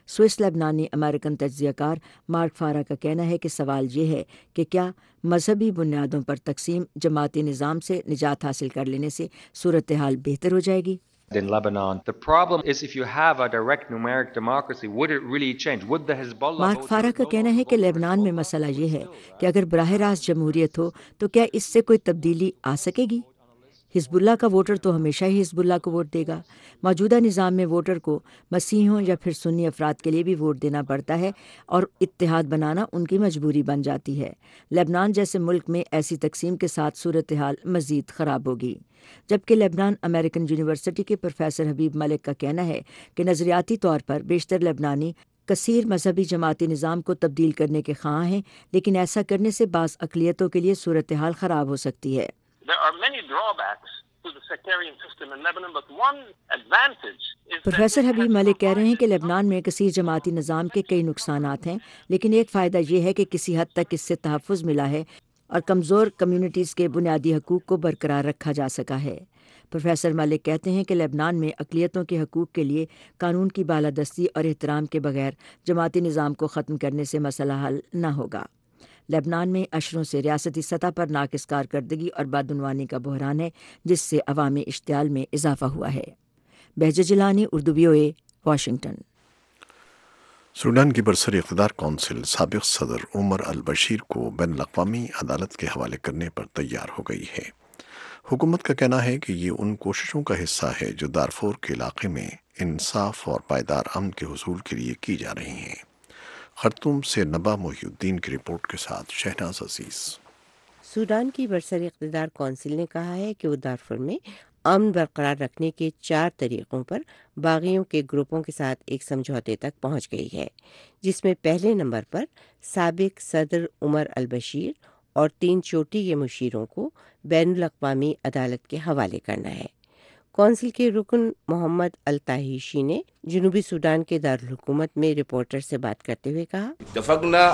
سوئس لبنانی امریکن تجزیہ کار مارک فارا کا کہنا ہے کہ سوال یہ ہے کہ کیا مذہبی بنیادوں پر تقسیم جماعتی نظام سے نجات حاصل کر لینے سے صورتحال بہتر ہو جائے گی؟ In Lebanon. The problem is if you have a direct numeric democracy, would it really change? Would the Hezbollah Mark Farha کا کہنا ہے کہ لیبنان میں مسئلہ یہ ہے کہ اگر براہ راست جمہوریت ہو تو کیا اس سے کوئی تبدیلی آ سکے گی؟ حزب اللہ کا ووٹر تو ہمیشہ ہی حزب اللہ کو ووٹ دے گا۔ موجودہ نظام میں ووٹر کو مسیحیوں یا پھر سنی افراد کے لیے بھی ووٹ دینا پڑتا ہے اور اتحاد بنانا ان کی مجبوری بن جاتی ہے۔ لبنان جیسے ملک میں ایسی تقسیم کے ساتھ صورتحال مزید خراب ہوگی۔ جبکہ لبنان امریکن یونیورسٹی کے پروفیسر حبیب ملک کا کہنا ہے کہ نظریاتی طور پر بیشتر لبنانی کثیر مذہبی جماعتی نظام کو تبدیل کرنے کے خواہاں ہیں، لیکن ایسا کرنے سے بعض اقلیتوں کے لیے صورتحال خراب ہو سکتی ہے۔ پروفیسر حبیب ملک کہہ رہے ہیں کہ لبنان میں کثیر جماعتی نظام کے کئی نقصانات ہیں، لیکن ایک فائدہ یہ ہے کہ کسی حد تک اس سے تحفظ ملا ہے اور کمزور کمیونٹیز کے بنیادی حقوق کو برقرار رکھا جا سکا ہے۔ پروفیسر ملک کہتے ہیں کہ لبنان میں اقلیتوں کے حقوق کے لیے قانون کی بالادستی اور احترام کے بغیر جماعتی نظام کو ختم کرنے سے مسئلہ حل نہ ہوگا۔ لبنان میں اشروں سے ریاستی سطح پر ناقص کارکردگی اور بدعنوانی کا بحران ہے، جس سے عوامی اشتعال میں اضافہ ہوا ہے۔ Bahjat Jilani, Urdu V O A, Washington. Sudan کی برسر اقتدار کونسل سابق صدر عمر البشیر کو بین الاقوامی عدالت کے حوالے کرنے پر تیار ہو گئی ہے۔ حکومت کا کہنا ہے کہ یہ ان کوششوں کا حصہ ہے جو دارفور کے علاقے میں انصاف اور پائیدار امن کے حصول کے لیے کی جا رہی ہیں۔ خرطوم سے نبا محی الدین کی رپورٹ کے ساتھ شہناز عزیز۔ سوڈان کی برسر اقتدار کونسل نے کہا ہے کہ وہ دارفور میں امن برقرار رکھنے کے چار طریقوں پر باغیوں کے گروپوں کے ساتھ ایک سمجھوتے تک پہنچ گئی ہے، جس میں پہلے نمبر پر سابق صدر عمر البشیر اور تین چوٹی کے مشیروں کو بین الاقوامی عدالت کے حوالے کرنا ہے۔ کونسل کے رکن محمد التاہیشی نے جنوبی سوڈان کے دارالحکومت میں رپورٹر سے بات کرتے ہوئے کہا، اتفقنا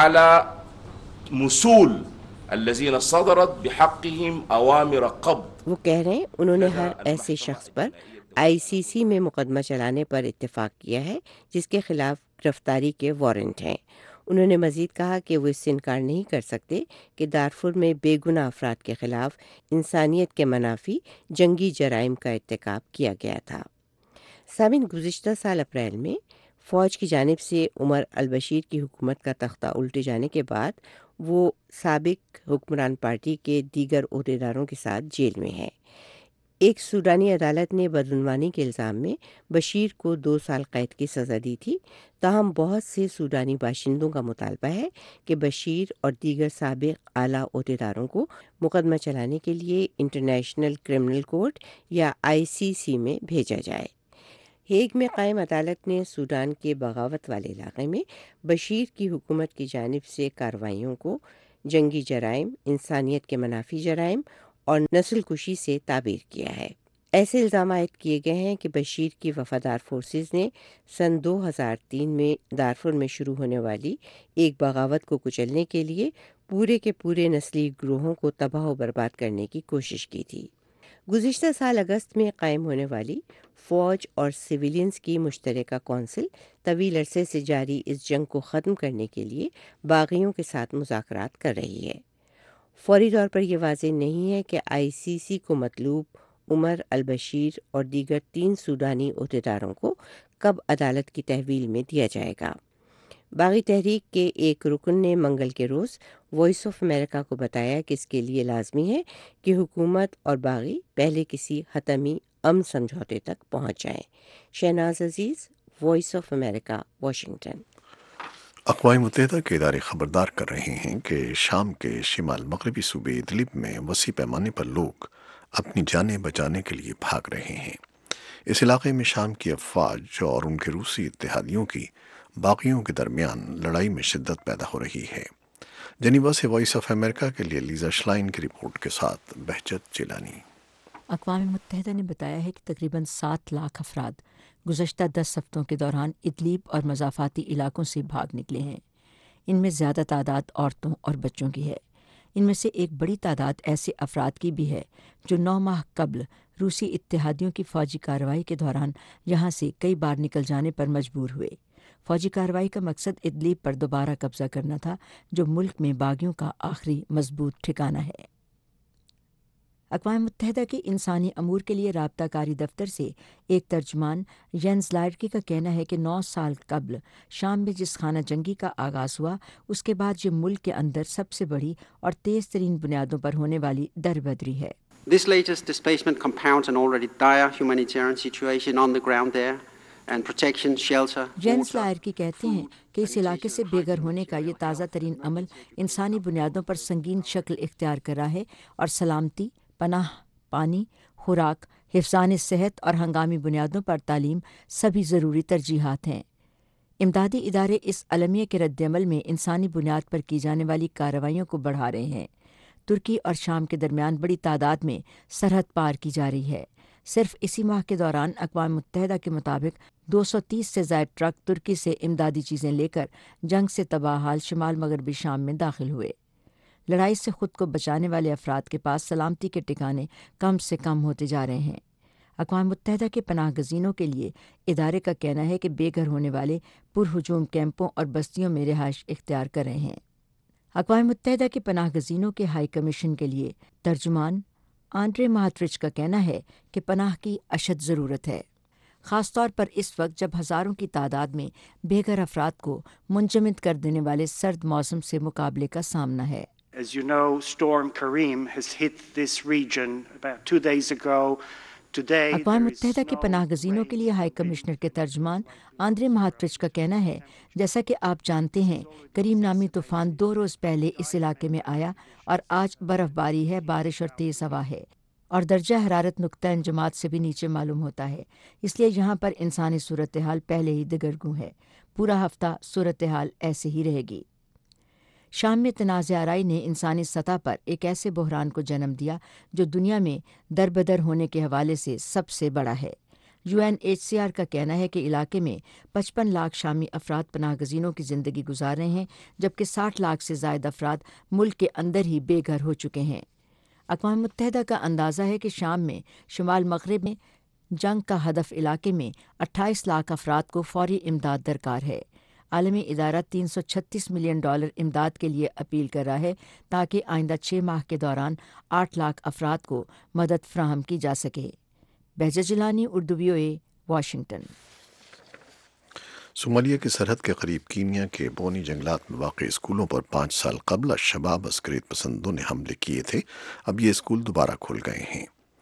على مسول الذين صدرت بحقهم اوامر قبض۔ وہ کہہ رہے ہیں انہوں نے ہر ایسے شخص پر آئی سی سی میں مقدمہ چلانے پر اتفاق کیا ہے جس کے خلاف گرفتاری کے وارنٹ ہیں۔ انہوں نے مزید کہا کہ وہ اس سے انکار نہیں کر سکتے کہ دارفور میں بے گناہ افراد کے خلاف انسانیت کے منافی جنگی جرائم کا ارتکاب کیا گیا تھا۔ سامعین، گزشتہ سال اپریل میں فوج کی جانب سے عمر البشیر کی حکومت کا تختہ الٹے جانے کے بعد وہ سابق حکمران پارٹی کے دیگر عہدیداروں کے ساتھ جیل میں ہے۔ ایک سوڈانی عدالت نے بدعنوانی کے الزام میں بشیر کو دو سال قید کی سزا دی تھی، تاہم بہت سے سوڈانی باشندوں کا مطالبہ ہے کہ بشیر اور دیگر سابق اعلیٰ عہدیداروں کو مقدمہ چلانے کے لیے انٹرنیشنل کرمنل کورٹ یا آئی سی سی میں بھیجا جائے۔ ہیگ میں قائم عدالت نے سوڈان کے بغاوت والے علاقے میں بشیر کی حکومت کی جانب سے کارروائیوں کو جنگی جرائم، انسانیت کے منافی جرائم اور نسل کشی سے تعبیر کیا ہے۔ ایسے الزام عائد کیے گئے ہیں کہ بشیر کی وفادار فورسز نے سن دو ہزار تین میں دارفور میں شروع ہونے والی ایک بغاوت کو کچلنے کے لیے پورے کے پورے نسلی گروہوں کو تباہ و برباد کرنے کی کوشش کی تھی۔ گزشتہ سال اگست میں قائم ہونے والی فوج اور سویلینز کی مشترکہ کونسل طویل عرصے سے جاری اس جنگ کو ختم کرنے کے لیے باغیوں کے ساتھ مذاکرات کر رہی ہے۔ فوری طور پر یہ واضح نہیں ہے کہ آئی سی سی کو مطلوب عمر البشیر اور دیگر تین سوڈانی عہدیداروں کو کب عدالت کی تحویل میں دیا جائے گا۔ باغی تحریک کے ایک رکن نے منگل کے روز وائس آف امریکہ کو بتایا کہ اس کے لیے لازمی ہے کہ حکومت اور باغی پہلے کسی حتمی امن سمجھوتے تک پہنچ جائیں۔ Shahnaz Aziz, voice of America, Washington. اقوام متحدہ کے ادارے خبردار کر رہے ہیں کہ شام کے شمال مغربی صوبے ادلب میں وسیع پیمانے پر لوگ اپنی جانیں بچانے کے لیے بھاگ رہے ہیں۔ اس علاقے میں شام کی افواج اور ان کے روسی اتحادیوں کی باغیوں کے درمیان لڑائی میں شدت پیدا ہو رہی ہے۔ جنیوا سے وائس آف امریکہ کے لیے لیزا شلائن کی رپورٹ کے ساتھ بہجت جیلانی۔ اقوام متحدہ نے بتایا ہے کہ تقریباً سات لاکھ افراد گزشتہ دس ہفتوں کے دوران ادلیب اور مضافاتی علاقوں سے بھاگ نکلے ہیں۔ ان میں زیادہ تعداد عورتوں اور بچوں کی ہے۔ ان میں سے ایک بڑی تعداد ایسے افراد کی بھی ہے جو نو ماہ قبل روسی اتحادیوں کی فوجی کارروائی کے دوران یہاں سے کئی بار نکل جانے پر مجبور ہوئے۔ फौजी कार्रवाई का मकसद इदलिब पर दोबारा कब्जा करना था, जो मुल्क में बागियों का आखिरी मजबूत ठिकाना है। अक़वाम मुत्तहिदा के इंसानी अमूर के लिए राब्ताकारी दफ्तर से एक तर्जुमान जेन्स लायडकी का कहना है कि नौ साल कबल शाम में जिस खाना जंगी का आगाज़ हुआ, उसके बाद ये मुल्क के अंदर सबसे बड़ी और तेज़ तरीन बुनियादों पर होने वाली दरबदरी है। This latest displacement compounds an already dire humanitarian situation on the ground there. And protection, shelter, Jens Laerke कहते हैं कि इस इलाके से बेघर होने का ये ताज़ा तरीन अमल इंसानी बुनियादों पर संगीन शक्ल इख्तियार कर रहा है और सलामती, पनाह, पानी, खुराक, हिफ्ज़ान सेहत और हंगामी बुनियादों पर तालीम सभी ज़रूरी तरजीहात हैं। इमदादी इदारे इस अलमिया के रद्दअमल में इंसानी बुनियाद पर की जाने वाली कार्रवाइयों को बढ़ा रहे हैं। तुर्की और शाम के दरमियान बड़ी तादाद में सरहद पार की जा रही है। सिर्फ इसी माह के दौरान अक़वाम मुत्तहिदा के मुताबिक दो सौ तीस से ज़ायद ट्रक तुर्की से इमदादी चीज़ें लेकर जंग से तबाह हाल शुमाल मगरबी शाम में दाखिल हुए। लड़ाई से ख़ुद को बचाने वाले अफराद के पास सलामती के ठिकाने कम से कम होते जा रहे हैं। अक़वाम मुत्तहिदा के पनाह गज़ीनों के लिए इदारे का कहना है कि बेघर होने वाले पुरहुजूम कैंपों और बस्तियों में रिहाइश इख्तियार कर रहे हैं। अक़वाम मुत्तहिदा के पनाह गज़ीनों के हाई कमीशन के लिए तर्जुमान आंड्रे महात्रिच का कहना है कि पनाह की अशद ज़रूरत है, ख़ास तौर पर इस वक्त जब हज़ारों की तादाद में बेघर अफराद को मुंजमद कर देने वाले सर्द मौसम से मुकाबले का सामना है। As you know, Storm Karim has hit this region about two days ago. Today, अक़वाम मुत्तहिदा के पनाह गज़ीनों के लिए हाई कमिश्नर के तर्जुमान आंद्रे महात्रिच का कहना है, जैसा कि आप जानते हैं, करीम नामी तूफ़ान दो रोज़ पहले इस इलाके में आया और आज बर्फ़बारी है, बारिश और तेज़ हवा है और दर्जा हरारत नुक्ता इंजमात से भी नीचे मालूम होता है। इसलिए यहाँ पर इंसानी सूरत हाल पहले ही दिगरगू है। पूरा हफ्ता सूरत हाल ऐसे ही रहेगी। शाम में तनाज़ आराई ने इंसानी सतह पर एक ऐसे बहरान को जन्म दिया जो दुनिया में दरबदर होने के हवाले से सबसे बड़ा है। U N H C R का कहना है कि इलाके में पचपन लाख शामी अफराद पनाह गज़ीनों की ज़िंदगी गुजार रहे हैं, जबकि साठ लाख से ज़ायद अफराद मुल्क के अंदर ही बेघर हो चुके हैं। अक़वाम मुत्तहिदा का अंदाज़ा है कि शाम में शुमाल मग़रिब में जंग का हदफ इलाके में अट्ठाईस लाख अफराद को फौरी इमदाद दरकार है। आलमी इदारा तीन सौ छत्तीस मिलियन डॉलर इमदाद के लिए अपील कर रहा है ताकि आइंदा छः माह के दौरान आठ लाख अफराद को मदद फ्राहम की जा सके। Bahjat Jilani, Urdu V O A, Washington. Somalia की सरहद के करीब कीनिया के बोनी जंगलात में वाक़ स्कूलों पर पाँच साल कबल शबाब अस्करियत पसंदों ने हमले किए थे। अब ये स्कूल दोबारा खुल गए हैं।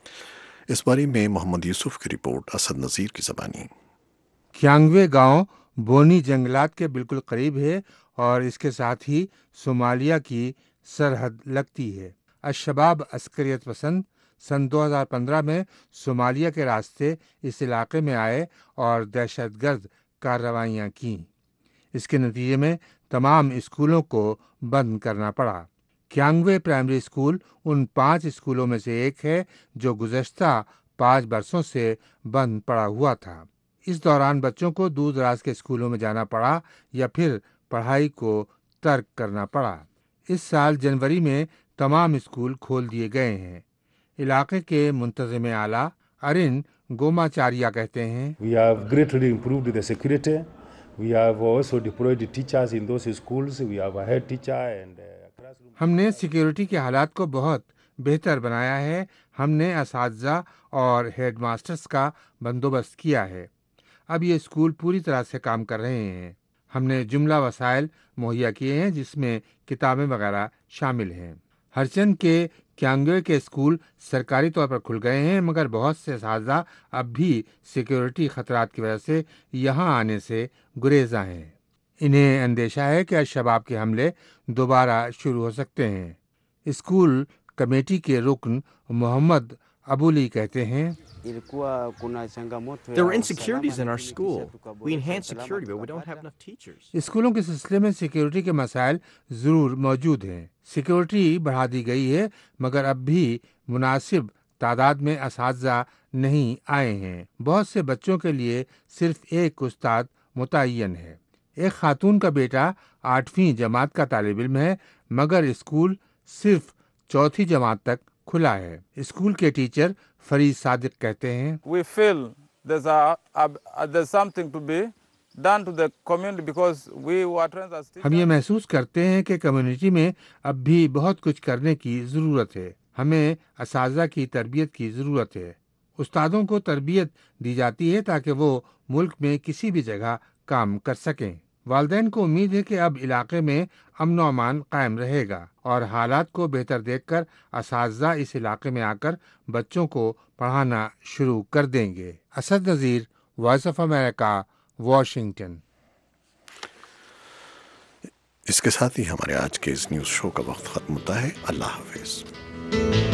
इस बारे में मोहम्मद यूसुफ की रिपोर्ट, असद नज़ीर की ज़बानी। क्यांगवे गांव बोनी जंगलात के बिल्कुल करीब है और इसके साथ ही सोमालिया की सरहद लगती है। अशबाब अस्करियत पसंद सन दो हज़ार पंद्रह में सोमालिया के रास्ते इस इलाके में आए और दहशतगर्द कार्रवाइयाँ की। इसके नतीजे में तमाम स्कूलों को बंद करना पड़ा। क्यांगवे प्राइमरी स्कूल उन पाँच स्कूलों में से एक है जो गुज़श्ता पाँच बरसों से बंद पड़ा हुआ था। इस दौरान बच्चों को दूर दराज के स्कूलों में जाना पड़ा या फिर पढ़ाई को तर्क करना पड़ा। इस साल जनवरी में तमाम स्कूल खोल दिए गए हैं। इलाके के मुंतज़िम आला अरिन गोमाचारिया कहते हैं, We have greatly improved the security. We have also deployed teachers in those schools. We have a head teacher and हमने सिक्योरिटी के हालात को बहुत बेहतर बनाया है। हमने असातिज़ा और हेड मास्टर्स का बंदोबस्त किया है। अब ये स्कूल पूरी तरह से काम कर रहे हैं। हमने जुमला वसाइल मुहैया किए हैं जिसमें किताबें वगैरह शामिल हैं। हरचंद के क्यांगवे के स्कूल सरकारी तौर पर खुल गए हैं, मगर बहुत से असातिज़ा अब भी सिक्योरिटी ख़तरात की वजह से यहाँ आने से गुरेज़ा हैं। इन्हें अंदेशा है कि अल-शबाब के हमले दोबारा शुरू हो सकते हैं। स्कूल कमेटी के रुकन मोहम्मद अबूली कहते हैं, There were insecurities in our school. We enhanced security, but we don't have enough teachers. स्कूलों के सिलसिले में सिक्योरिटी के मसाइल ज़रूर मौजूद हैं। सिक्योरिटी बढ़ा दी गई है, मगर अब भी मुनासिब तादाद में असातिज़ा नहीं आए हैं। बहुत से बच्चों के लिए सिर्फ एक उस्ताद मुतय्यन है। एक खातून का बेटा आठवीं जमात का तालिब इल्म है, मगर स्कूल सिर्फ चौथी जमात तक खुला है। स्कूल के टीचर फरीद सादिक कहते हैं, We feel there's a, a, a there's something to be done to the community because we who are trained as हम ये महसूस करते हैं कि कम्युनिटी में अब भी बहुत कुछ करने की ज़रूरत है। हमें असातिज़ा की तरबियत की ज़रूरत है। उस्तादों को तरबियत दी जाती है ताकि वो मुल्क में किसी भी जगह काम कर सकें। वालिदैन को उम्मीद है कि अब इलाके में अमन व अमान कायम रहेगा और हालात को बेहतर देखकर असातिज़ा इस इलाके में आकर बच्चों को पढ़ाना शुरू कर देंगे। Asad Nazir, voice of America, Washington. इसके साथ ही हमारे आज के इस न्यूज़ शो का वक्त खत्म होता है। अल्लाह हाफिज।